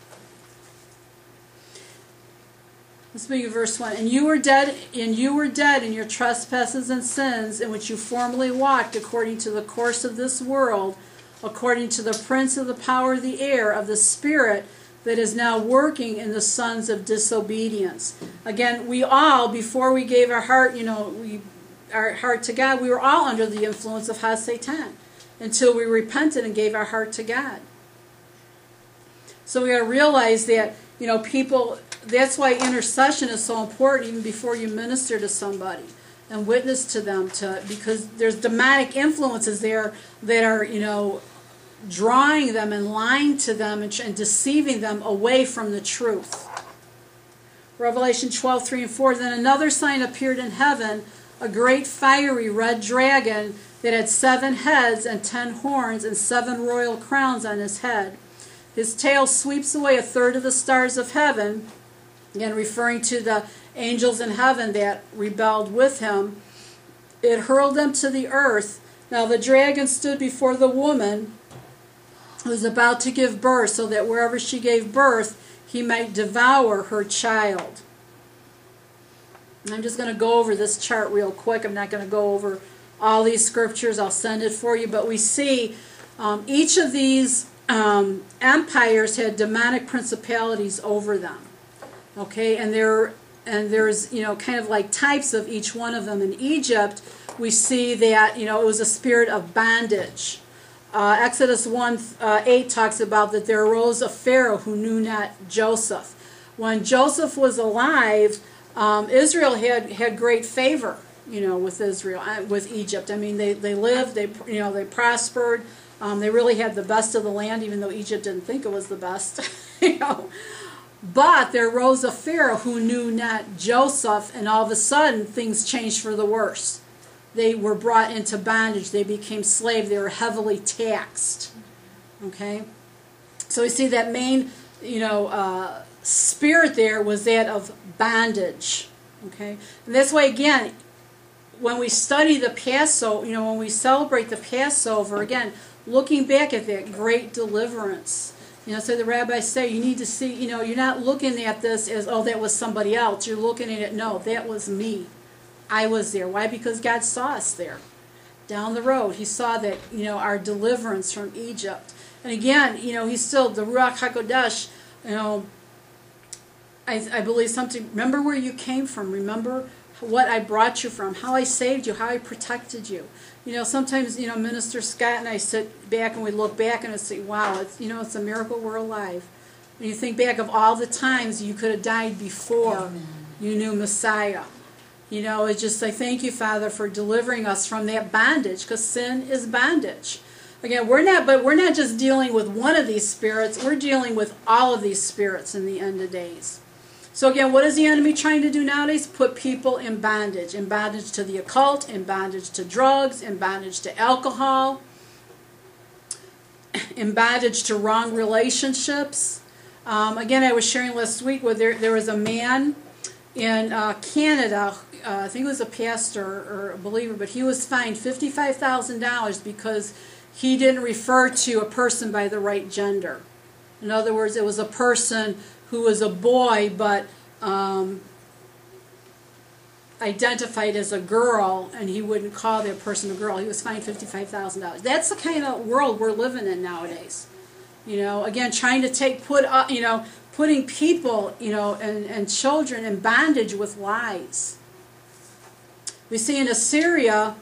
Let's begin verse one. And you were dead, and you were dead in your trespasses and sins, in which you formerly walked according to the course of this world, according to the prince of the power of the air, of the spirit that is now working in the sons of disobedience. Again, we all, before we gave our heart, you know, we, our heart to God, we were all under the influence of Ha-Satan until we repented and gave our heart to God. So we got to realize that, you know, people. That's why intercession is so important, even before you minister to somebody and witness to them, to because there's demonic influences there that are, you know, drawing them and lying to them and, and deceiving them away from the truth. Revelation twelve, three and four. Then another sign appeared in heaven, a great fiery red dragon that had seven heads and ten horns and seven royal crowns on his head. His tail sweeps away a third of the stars of heaven. Again, referring to the angels in heaven that rebelled with him. It hurled them to the earth. Now the dragon stood before the woman who was about to give birth, so that wherever she gave birth, he might devour her child. And I'm just going to go over this chart real quick. I'm not going to go over all these scriptures. I'll send it for you. But we see um, each of these um, empires had demonic principalities over them. Okay, and there and there's, you know, kind of like types of each one of them. In Egypt, we see that, you know, it was a spirit of bondage. Uh, Exodus one, uh, eight talks about that there arose a Pharaoh who knew not Joseph. When Joseph was alive, um, Israel had, had great favor, you know, with Israel, uh, with Egypt. I mean, they, they lived, they, you know, they prospered. Um, they really had the best of the land, even though Egypt didn't think it was the best, you know. But there rose a Pharaoh who knew not Joseph, and all of a sudden things changed for the worse. They were brought into bondage. They became slaves. They were heavily taxed. Okay? So we see that main, you know, uh, spirit there was that of bondage. Okay? And that's why, again, when we study the Passover, you know, when we celebrate the Passover, again, looking back at that great deliverance. You know, so the rabbis say you need to see, you know, you're not looking at this as, oh, that was somebody else. You're looking at it, no, that was me. I was there. Why? Because God saw us there. Down the road, he saw that, you know, our deliverance from Egypt. And again, you know, he's still, the Ruach HaKodesh, you know, I, I believe something, remember where you came from. Remember what I brought you from, how I saved you, how I protected you. You know, sometimes, you know, Minister Scott and I sit back and we look back and we say, wow, it's, you know, it's a miracle we're alive. And you think back of all the times you could have died before Amen. You knew Messiah. You know, it's just like, thank you, Father, for delivering us from that bondage, because sin is bondage. Again, we're not, but we're not just dealing with one of these spirits, we're dealing with all of these spirits in the end of days. So again, what is the enemy trying to do nowadays? Put people in bondage. In bondage to the occult, in bondage to drugs, in bondage to alcohol, in bondage to wrong relationships. Um, again, I was sharing last week where there, there was a man in uh, Canada, uh, I think it was a pastor or a believer, but he was fined fifty-five thousand dollars because he didn't refer to a person by the right gender. In other words, it was a person who was a boy but um, identified as a girl, and he wouldn't call that person a girl. He was fined fifty-five thousand dollars. That's the kind of world we're living in nowadays. You know, again, trying to take, put up, you know, putting people, you know, and, and children in bondage with lies. We see in Assyria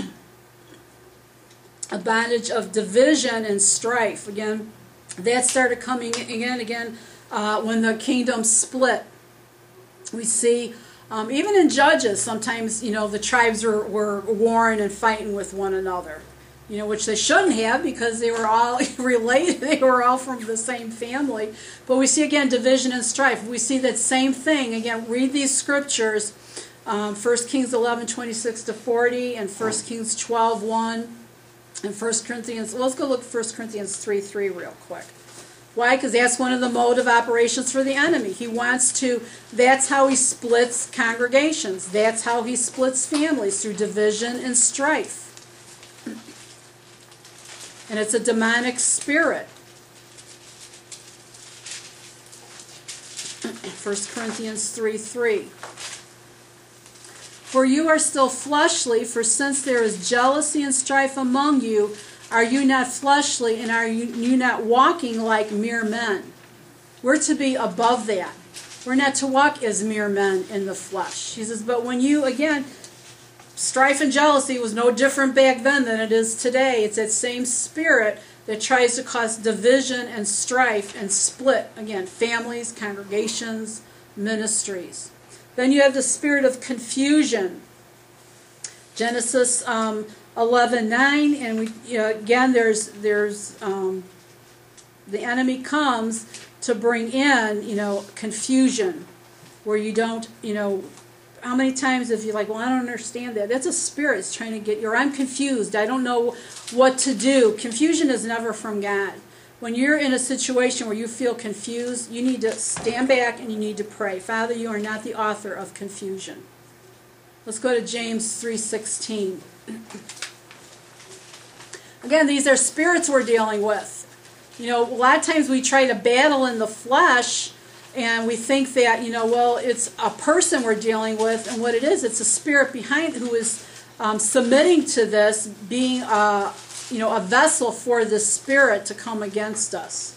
a bondage of division and strife. Again, that started coming again, again, uh, when the kingdom split. We see, um, even in Judges, sometimes, you know, the tribes were, were warring and fighting with one another. You know, which they shouldn't have, because they were all related. They were all from the same family. But we see, again, division and strife. We see that same thing. Again, read these scriptures, um, First Kings eleven, twenty-six to forty, and First Kings twelve, one, and First Corinthians. Well, let's go look at First Corinthians three, three real quick. Why? Because that's one of the mode of operations for the enemy. He wants to, that's how he splits congregations. That's how he splits families, through division and strife. And it's a demonic spirit. First Corinthians three, three. For you are still fleshly, for since there is jealousy and strife among you, are you not fleshly, and are you, you not walking like mere men? We're to be above that. We're not to walk as mere men in the flesh. He says, but when you, again, strife and jealousy was no different back then than it is today. It's that same spirit that tries to cause division and strife and split, again, families, congregations, ministries. Then you have the spirit of confusion. Genesis um, eleven nine, and we, you know, again, there's there's um, the enemy comes to bring in, you know, confusion, where you don't, you know, how many times if you're like, well, I don't understand that. That's a spirit that's trying to get you, or I'm confused, I don't know what to do. Confusion is never from God. When you're in a situation where you feel confused, you need to stand back and you need to pray. Father, you are not the author of confusion. Let's go to James three sixteen. Again, these are spirits we're dealing with. You know, a lot of times we try to battle in the flesh, and we think that, you know, well, it's a person we're dealing with, and what it is, it's a spirit behind who is um, submitting to this, being a, you know, a vessel for the spirit to come against us.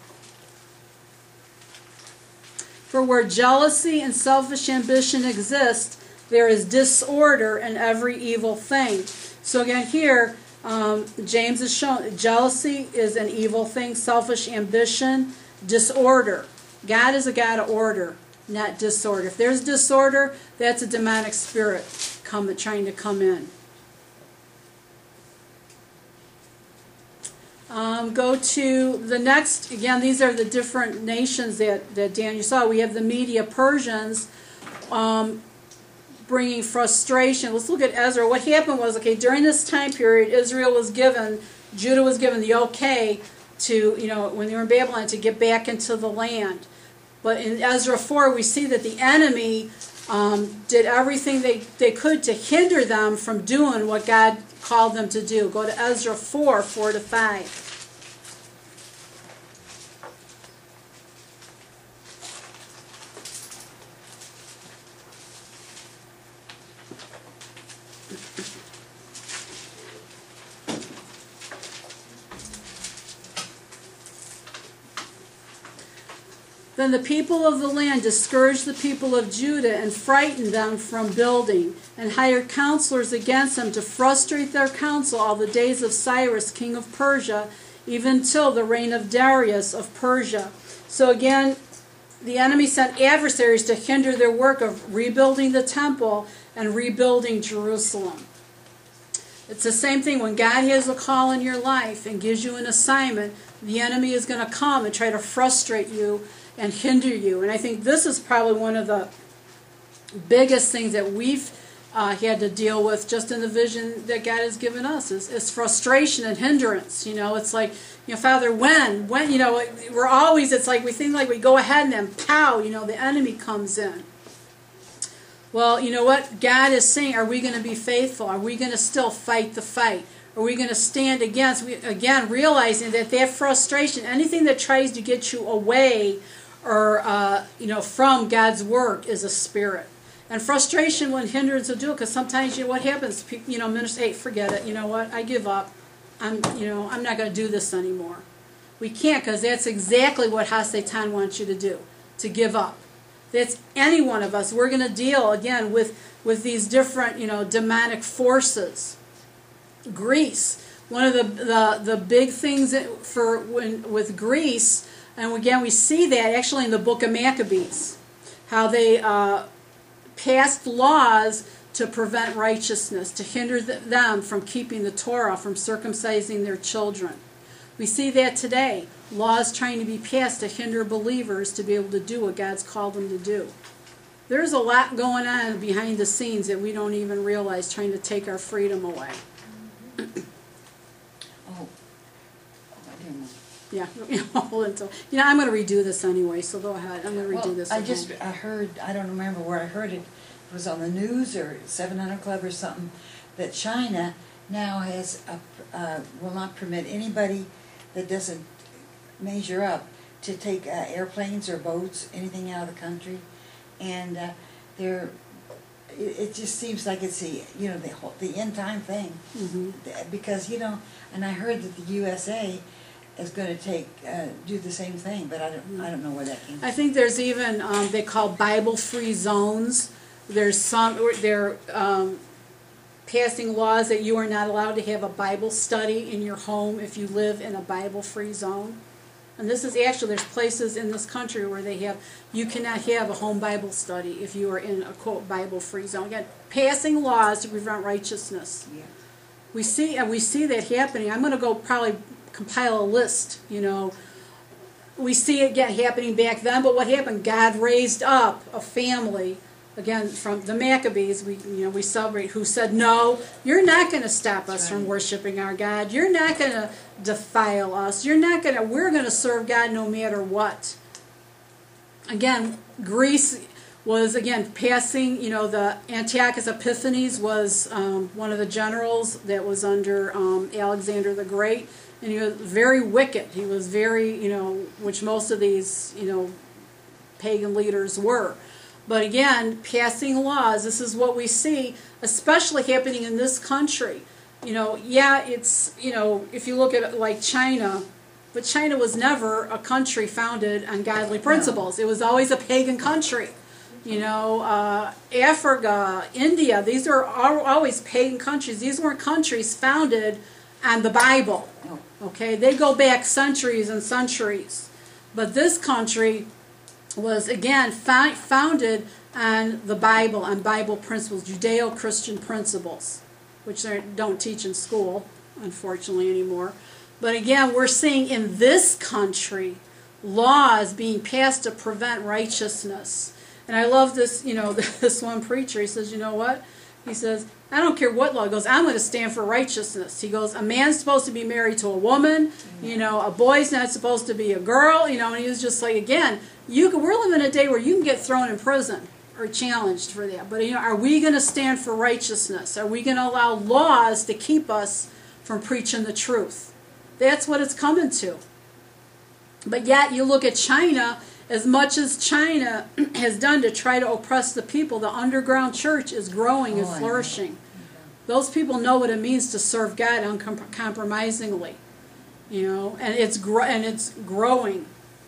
For where jealousy and selfish ambition exist, there is disorder in every evil thing. So again, here, um, James is showing jealousy is an evil thing, selfish ambition, disorder. God is a God of order, not disorder. If there's disorder, that's a demonic spirit come, trying to come in. Um, go to the next. Again, these are the different nations that, that Daniel saw. We have the Media Persians um, bringing frustration. Let's look at Ezra. What happened was, okay, during this time period, Israel was given, Judah was given the okay to, you know, when they were in Babylon, to get back into the land. But in Ezra four, we see that the enemy um, did everything they, they could to hinder them from doing what God called them to do. Go to Ezra four, four to five. Then the people of the land discouraged the people of Judah and frightened them from building, and hired counselors against them to frustrate their counsel all the days of Cyrus, king of Persia, even till the reign of Darius of Persia. So again, the enemy sent adversaries to hinder their work of rebuilding the temple and rebuilding Jerusalem. It's the same thing when God has a call in your life and gives you an assignment, the enemy is going to come and try to frustrate you and hinder you. And I think this is probably one of the biggest things that we've uh, had to deal with just in the vision that God has given us is, is frustration and hindrance. You know, it's like, you know, Father, when? When, you know, we're always, it's like we think like we go ahead and then pow, you know, the enemy comes in. Well, you know what? God is saying, are we going to be faithful? Are we going to still fight the fight? Are we going to stand against, we, again, realizing that that frustration, anything that tries to get you away or, uh, you know, from God's work is a spirit. And frustration when hindrance will do it, because sometimes, you know, what happens? People, you know, minister, hey, forget it. You know what? I give up. I'm, you know, I'm not going to do this anymore. We can't, because that's exactly what Hasatan wants you to do, to give up. That's any one of us. We're going to deal, again, with, with these different, you know, demonic forces. Greece. One of the, the, the big things that for when, with Greece, and again, we see that actually in the book of Maccabees, how they uh, passed laws to prevent righteousness, to hinder them from keeping the Torah, from circumcising their children. We see that today. Laws trying to be passed to hinder believers to be able to do what God's called them to do. There's a lot going on behind the scenes that we don't even realize, trying to take our freedom away. Oh, oh, I didn't know. Yeah, hold until, you know, I'm going to redo this anyway, so go ahead. I'm going to redo Well, this. I at just, home. I heard, I don't remember where I heard it, it was on the news or seven hundred Club or something, that China now has, a, uh, will not permit anybody that doesn't measure up to take uh, airplanes or boats, anything out of the country, and uh, they're, it, it just seems like it's the, you know, the whole, the end time thing, Mm-hmm. because, you know, and I heard that the U S A is going to take, uh, do the same thing, but I don't, I don't know where that came from. I think there's even, um, they call Bible-free zones. There's some, they're um, passing laws that you are not allowed to have a Bible study in your home if you live in a Bible-free zone. And this is actually, there's places in this country where they have, you cannot have a home Bible study if you are in a, quote, Bible-free zone. Again, passing laws to prevent righteousness. Yeah. We see, and we see that happening. I'm going to go probably compile a list, you know. We see it get happening back then, but what happened? God raised up a family, again, from the Maccabees, we, you know, we celebrate, who said, no, you're not going to stop us from worshiping our God. You're not going to defile us. You're not going to, we're going to serve God no matter what. Again, Greece was, again, passing, you know, the Antiochus Epiphanes was um, one of the generals that was under um, Alexander the Great, and he was very wicked. He was very, you know, which most of these, you know, pagan leaders were. But again, passing laws, this is what we see, especially happening in this country. You know, yeah, it's, you know, if you look at it like China, but China was never a country founded on godly principles. It was always a pagan country. You know, uh, Africa, India, these are always pagan countries. These weren't countries founded on the Bible. Okay, they go back centuries and centuries. But this country was, again, founded on the Bible, on Bible principles, Judeo-Christian principles, which they don't teach in school, unfortunately, anymore. But again, we're seeing in this country laws being passed to prevent righteousness. And I love this, you know, this one preacher, he says, you know what? He says, I don't care what law. He goes, I'm going to stand for righteousness. He goes, a man's supposed to be married to a woman. You know, a boy's not supposed to be a girl. You know, and he was just like, again, you can, we're living in a day where you can get thrown in prison or challenged for that. But, you know, are we going to stand for righteousness? Are we going to allow laws to keep us from preaching the truth? That's what it's coming to. But yet, you look at China, as much as China has done to try to oppress the people, the underground church is growing and Oh, I know. flourishing. Those people know what it means to serve God uncompromisingly, you know, and it's gro- and it's growing.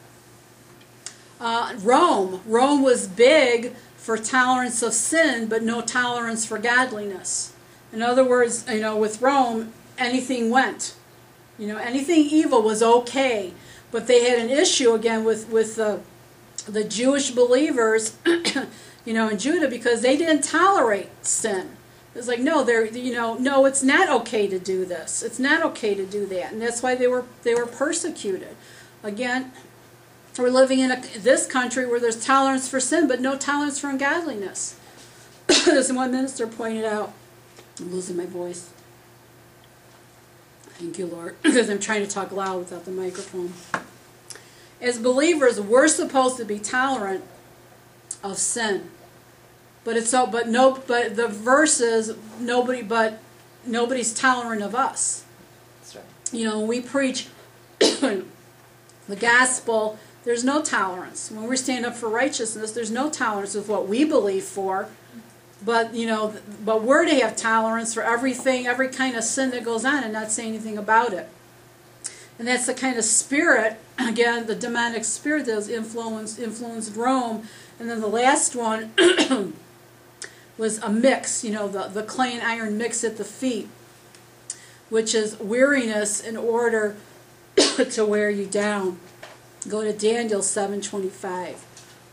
Uh, Rome, Rome was big for tolerance of sin, but no tolerance for godliness. In other words, you know, with Rome, anything went. You know, anything evil was okay, but they had an issue again with with the the Jewish believers, you know, in Judah, because they didn't tolerate sin. It's like, no, they're, you know, no, it's not okay to do this. It's not okay to do that, and that's why they were they were persecuted. Again, we're living in a, this country where there's tolerance for sin, but no tolerance for ungodliness. As one minister pointed out, I'm losing my voice. Thank you, Lord, because I'm trying to talk loud without the microphone. As believers, we're supposed to be tolerant of sin. But it's so, but no, but the verse is nobody, but nobody's tolerant of us. That's right. You know, when we preach the gospel, there's no tolerance. When we stand up for righteousness, there's no tolerance with what we believe for. But you know, but we're to have tolerance for everything, every kind of sin that goes on, and not say anything about it. And that's the kind of spirit, again, the demonic spirit that has influenced influenced Rome. And then the last one was a mix, you know, the, the clay and iron mix at the feet, which is weariness in order to wear you down. Go to Daniel seven twenty-five.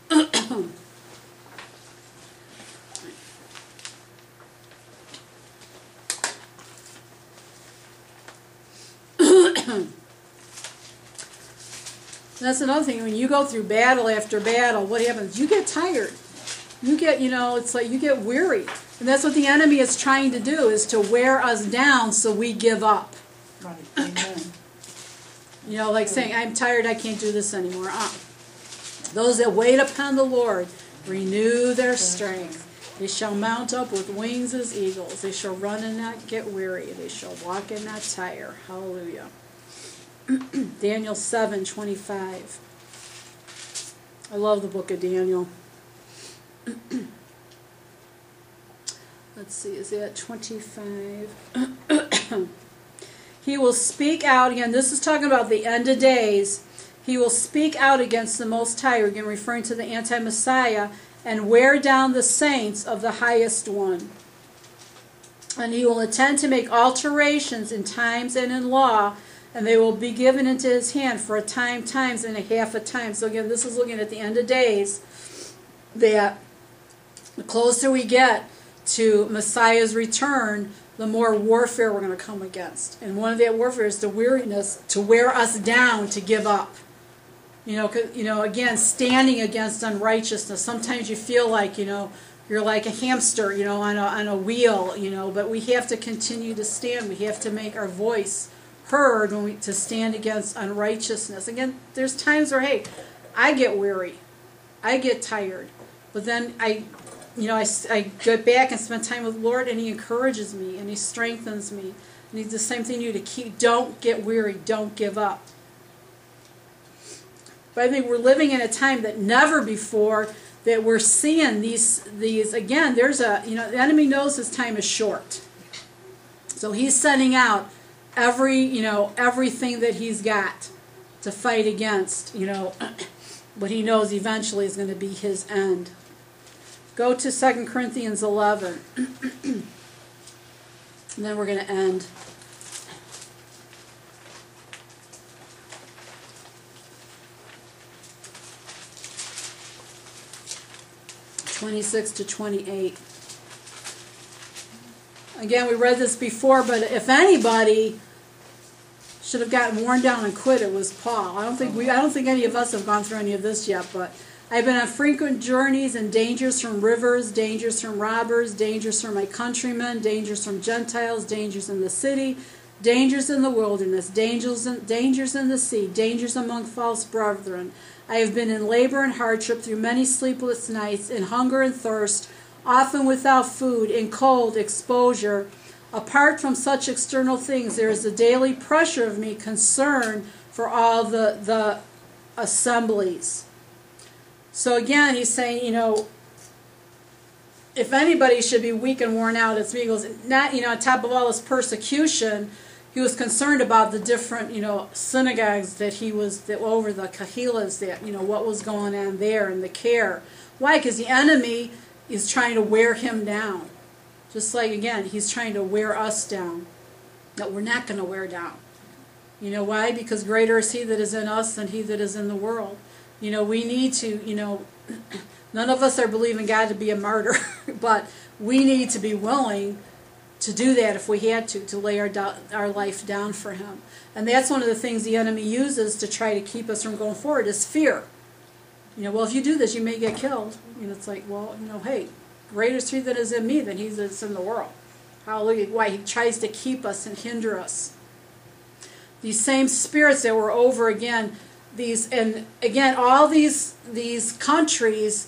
That's another thing. When you go through battle after battle, what happens? You get tired. You get, you know, it's like you get weary. And that's what the enemy is trying to do, is to wear us down so we give up. Right. Amen. You know, like saying, I'm tired, I can't do this anymore. Uh, those that wait upon the Lord renew their strength. They shall mount up with wings as eagles. They shall run and not get weary. They shall walk and not tire. Hallelujah. Daniel seven twenty-five. I love the book of Daniel. Let's see, is that twenty-five? He will speak out, again, this is talking about the end of days. He will speak out against the Most High, again referring to the anti-Messiah, and wear down the saints of the highest one. And he will intend to make alterations in times and in law, and they will be given into his hand for a time, times, and a half a time. So again, this is looking at the end of days, that the closer we get to Messiah's return, the more warfare we're going to come against. And one of that warfare is the weariness to wear us down, to give up. You know, 'cause, you know, again, standing against unrighteousness. Sometimes you feel like, you know, you're like a hamster, you know, on a, on a wheel, you know, but we have to continue to stand. We have to make our voice heard when we, to stand against unrighteousness. Again, there's times where, hey, I get weary. I get tired. But then I, you know, I, I go back and spend time with the Lord, and he encourages me, and he strengthens me. And he's the same thing you do, to keep, don't get weary, don't give up. But I think we're living in a time that never before that we're seeing these, these again, there's a, you know, the enemy knows his time is short. So he's sending out every, you know, everything that he's got to fight against, you know, what he knows eventually is going to be his end. Go to Second Corinthians eleven. And then we're going to end. twenty-six to twenty-eight. Again, we read this before, but if anybody should have gotten worn down and quit, it was Paul. I don't think we I don't think any of us have gone through any of this yet, but I've been on frequent journeys and dangers from rivers, dangers from robbers, dangers from my countrymen, dangers from Gentiles, dangers in the city, dangers in the wilderness, dangers in, dangers in the sea, dangers among false brethren. I have been in labor and hardship through many sleepless nights, in hunger and thirst, often without food, in cold, exposure. Apart from such external things, there is a daily pressure of me, concern for all the, the assemblies. So again, he's saying, you know, if anybody should be weak and worn out, it's me. He goes, not, you know, on top of all this persecution, he was concerned about the different, you know, synagogues that he was, that over the kahilas, that, you know, what was going on there, and the care. Why? Because the enemy is trying to wear him down. Just like, again, he's trying to wear us down. That we're not going to wear down. You know why? Because greater is he that is in us than he that is in the world. You know, we need to, you know, none of us are believing God to be a martyr, but we need to be willing to do that if we had to, to lay our, do- our life down for Him. And that's one of the things the enemy uses to try to keep us from going forward is fear. You know, well, if you do this, you may get killed. You know, it's like, well, you know, hey, greater is He that is in me than He that is in the world. Hallelujah. Why? He tries to keep us and hinder us. These same spirits that were over again, these, and again, all these these countries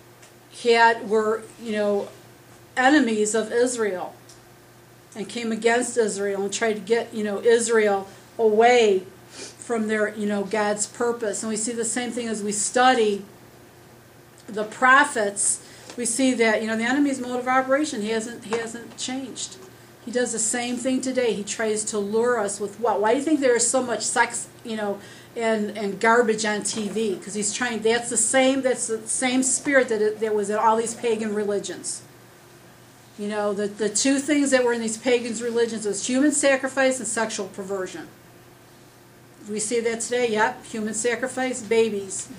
had were, you know, enemies of Israel and came against Israel and tried to get, you know, Israel away from their, you know, God's purpose. And we see the same thing as we study the prophets. We see that, you know, the enemy's mode of operation, he hasn't he hasn't changed. He does the same thing today. He tries to lure us with what? Why do you think there is so much sex, you know, and, and garbage on T V? Because he's trying, that's the same, that's the same spirit that, it, that was in all these pagan religions. You know, the, the two things that were in these pagan religions was human sacrifice and sexual perversion. We see that today, yep, human sacrifice, babies.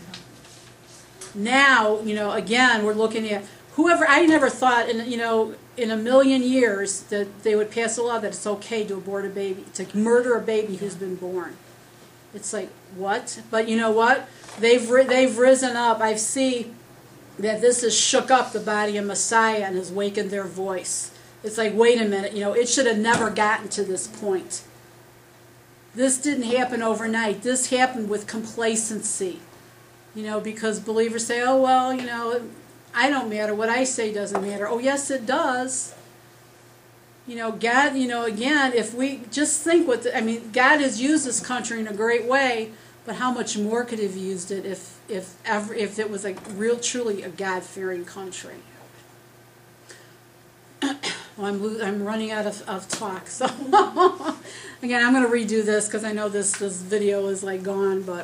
Now, you know, again, we're looking at whoever, I never thought, in you know, in a million years that they would pass a law that it's okay to abort a baby, to murder a baby who's been born. It's like, what? But you know what? They've they've risen up. I see that this has shook up the body of Messiah and has wakened their voice. It's like, wait a minute, you know, it should have never gotten to this point. This didn't happen overnight. This happened with complacency. You know, because believers say, oh, well, you know, I don't matter. What I say doesn't matter. Oh, yes, it does. You know, God, you know, again, if we just think what, the, I mean, God has used this country in a great way, but how much more could He have used it if, if, ever, if it was a real, truly a God-fearing country? Well, I'm, lo- I'm running out of, of talk, so again, I'm going to redo this because I know this, this video is like gone, but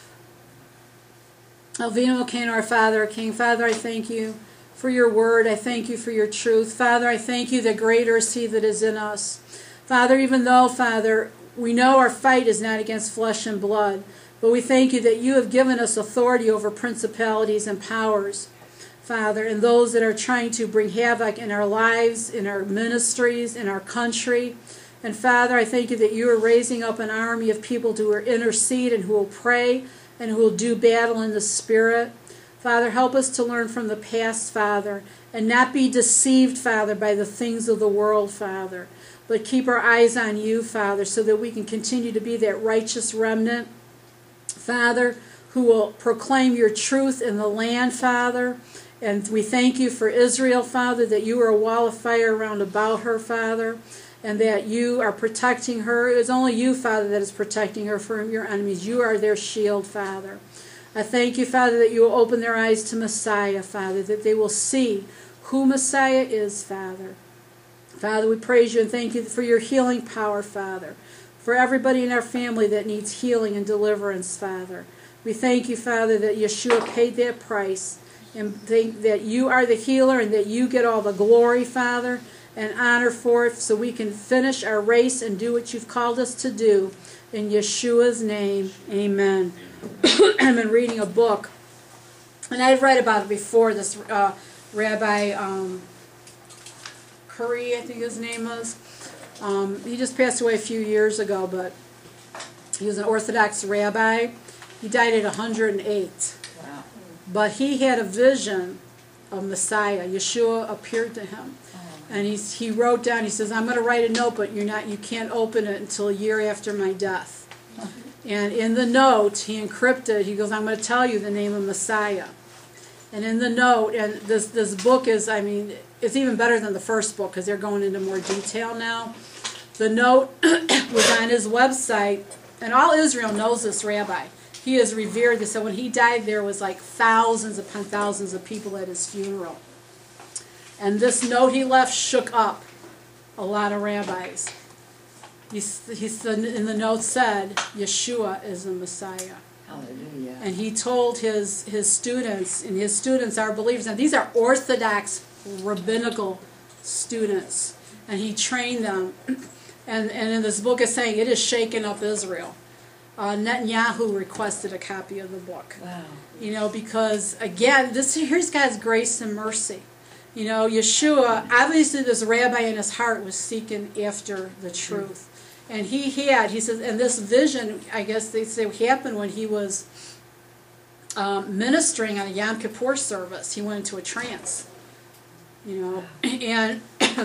Alvino King, our Father, our King, Father, I thank You for Your word. I thank You for Your truth. Father, I thank You that greater is He that is in us. Father, even though, Father, we know our fight is not against flesh and blood, but we thank You that You have given us authority over principalities and powers, Father, and those that are trying to bring havoc in our lives, in our ministries, in our country. And Father, I thank You that You are raising up an army of people who will intercede and who will pray and who will do battle in the Spirit. Father, help us to learn from the past, Father, and not be deceived, Father, by the things of the world, Father, but keep our eyes on You, Father, so that we can continue to be that righteous remnant, Father, who will proclaim Your truth in the land, Father. And we thank You for Israel, Father, that You are a wall of fire around about her, Father, and that You are protecting her. It is only You, Father, that is protecting her from Your enemies. You are their shield, Father. I thank You, Father, that You will open their eyes to Messiah, Father, that they will see who Messiah is, Father. Father, we praise You and thank You for Your healing power, Father, for everybody in our family that needs healing and deliverance, Father. We thank You, Father, that Yeshua paid that price, and think that You are the healer and that You get all the glory, Father, and honor for it, so we can finish our race and do what You've called us to do. In Yeshua's name, amen. I've been reading a book, and I've read about it before, this uh, Rabbi um, Curry, I think his name was. Um, he just passed away a few years ago, but he was an Orthodox rabbi. He died at one hundred eight. Wow. But he had a vision of Messiah. Yeshua appeared to him. And he's, he wrote down, he says, I'm going to write a note, but you're not, you can't open it until a year after my death. And in the note, he encrypted, he goes, I'm going to tell you the name of Messiah. And in the note, and this, this book is, I mean, it's even better than the first book because they're going into more detail now. The note was on his website, and all Israel knows this rabbi. He is revered. So when he died, there was like thousands upon thousands of people at his funeral. And this note he left shook up a lot of rabbis. He, he said, in the note said, Yeshua is the Messiah. Hallelujah. And he told his, his students, and his students are believers, and these are Orthodox rabbinical students. And he trained them. And, and in this book is saying, it has shaken up Israel. uh, Netanyahu requested a copy of the book. Wow. You know, because again, this here's God's grace and mercy. You know, Yeshua, obviously this rabbi in his heart was seeking after the truth. And he had, he says, and this vision, I guess they say, happened when he was um, ministering on a Yom Kippur service. He went into a trance, you know, and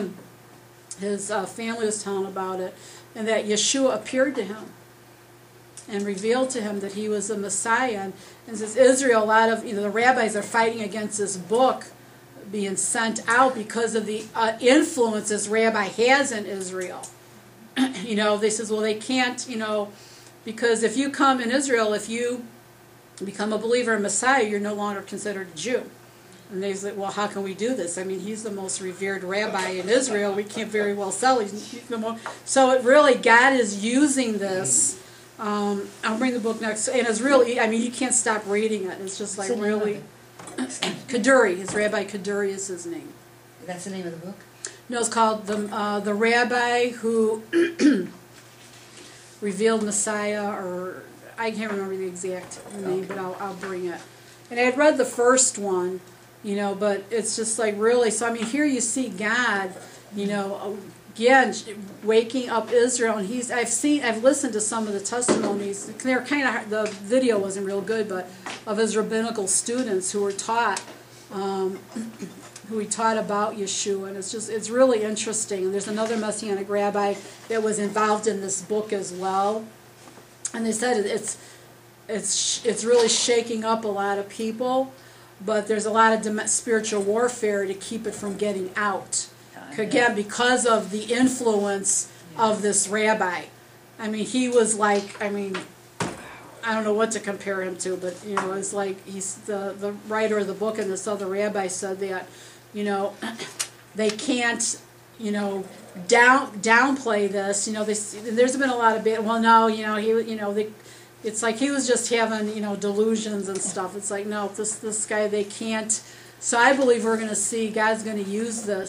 his uh, family was telling about it, and that Yeshua appeared to him and revealed to him that he was the Messiah. And, and says, Israel, a lot of, you know, the rabbis are fighting against this book being sent out because of the uh, influence this rabbi has in Israel. You know, they says, well, they can't, you know, because if you come in Israel, if you become a believer in Messiah, you're no longer considered a Jew. And they say, well, how can we do this? I mean, he's the most revered rabbi in Israel. We can't very well sell him. So it really, God is using this. Um, I'll bring the book next. And it's really, I mean, you can't stop reading it. It's just like What's the name of really. it? Kaduri, his Rabbi Kaduri is his name. That's the name of the book? No, it's called the uh, the Rabbi Who Revealed Messiah, or I can't remember the exact name, Okay. but I'll I'll bring it. And I had read the first one, you know, but it's just like really. So I mean, here you see God, you know, again waking up Israel, and he's I've seen I've listened to some of the testimonies. They're kind of the video wasn't real good, but of his rabbinical students who were taught. Um, who he taught about Yeshua, and it's just, it's really interesting. And there's another Messianic rabbi that was involved in this book as well, and they said it's, it's, it's really shaking up a lot of people, but there's a lot of dem- spiritual warfare to keep it from getting out. Again, because of the influence of this rabbi. I mean, he was like, I mean, I don't know what to compare him to, but, you know, it's like he's the, the writer of the book, and this other rabbi said that, you know, they can't, you know, down downplay this. You know, they, there's been a lot of bit. Well, no, you know, he, you know, they, it's like he was just having, you know, delusions and stuff. It's like, no, this this guy, they can't. So I believe we're going to see God's going to use this.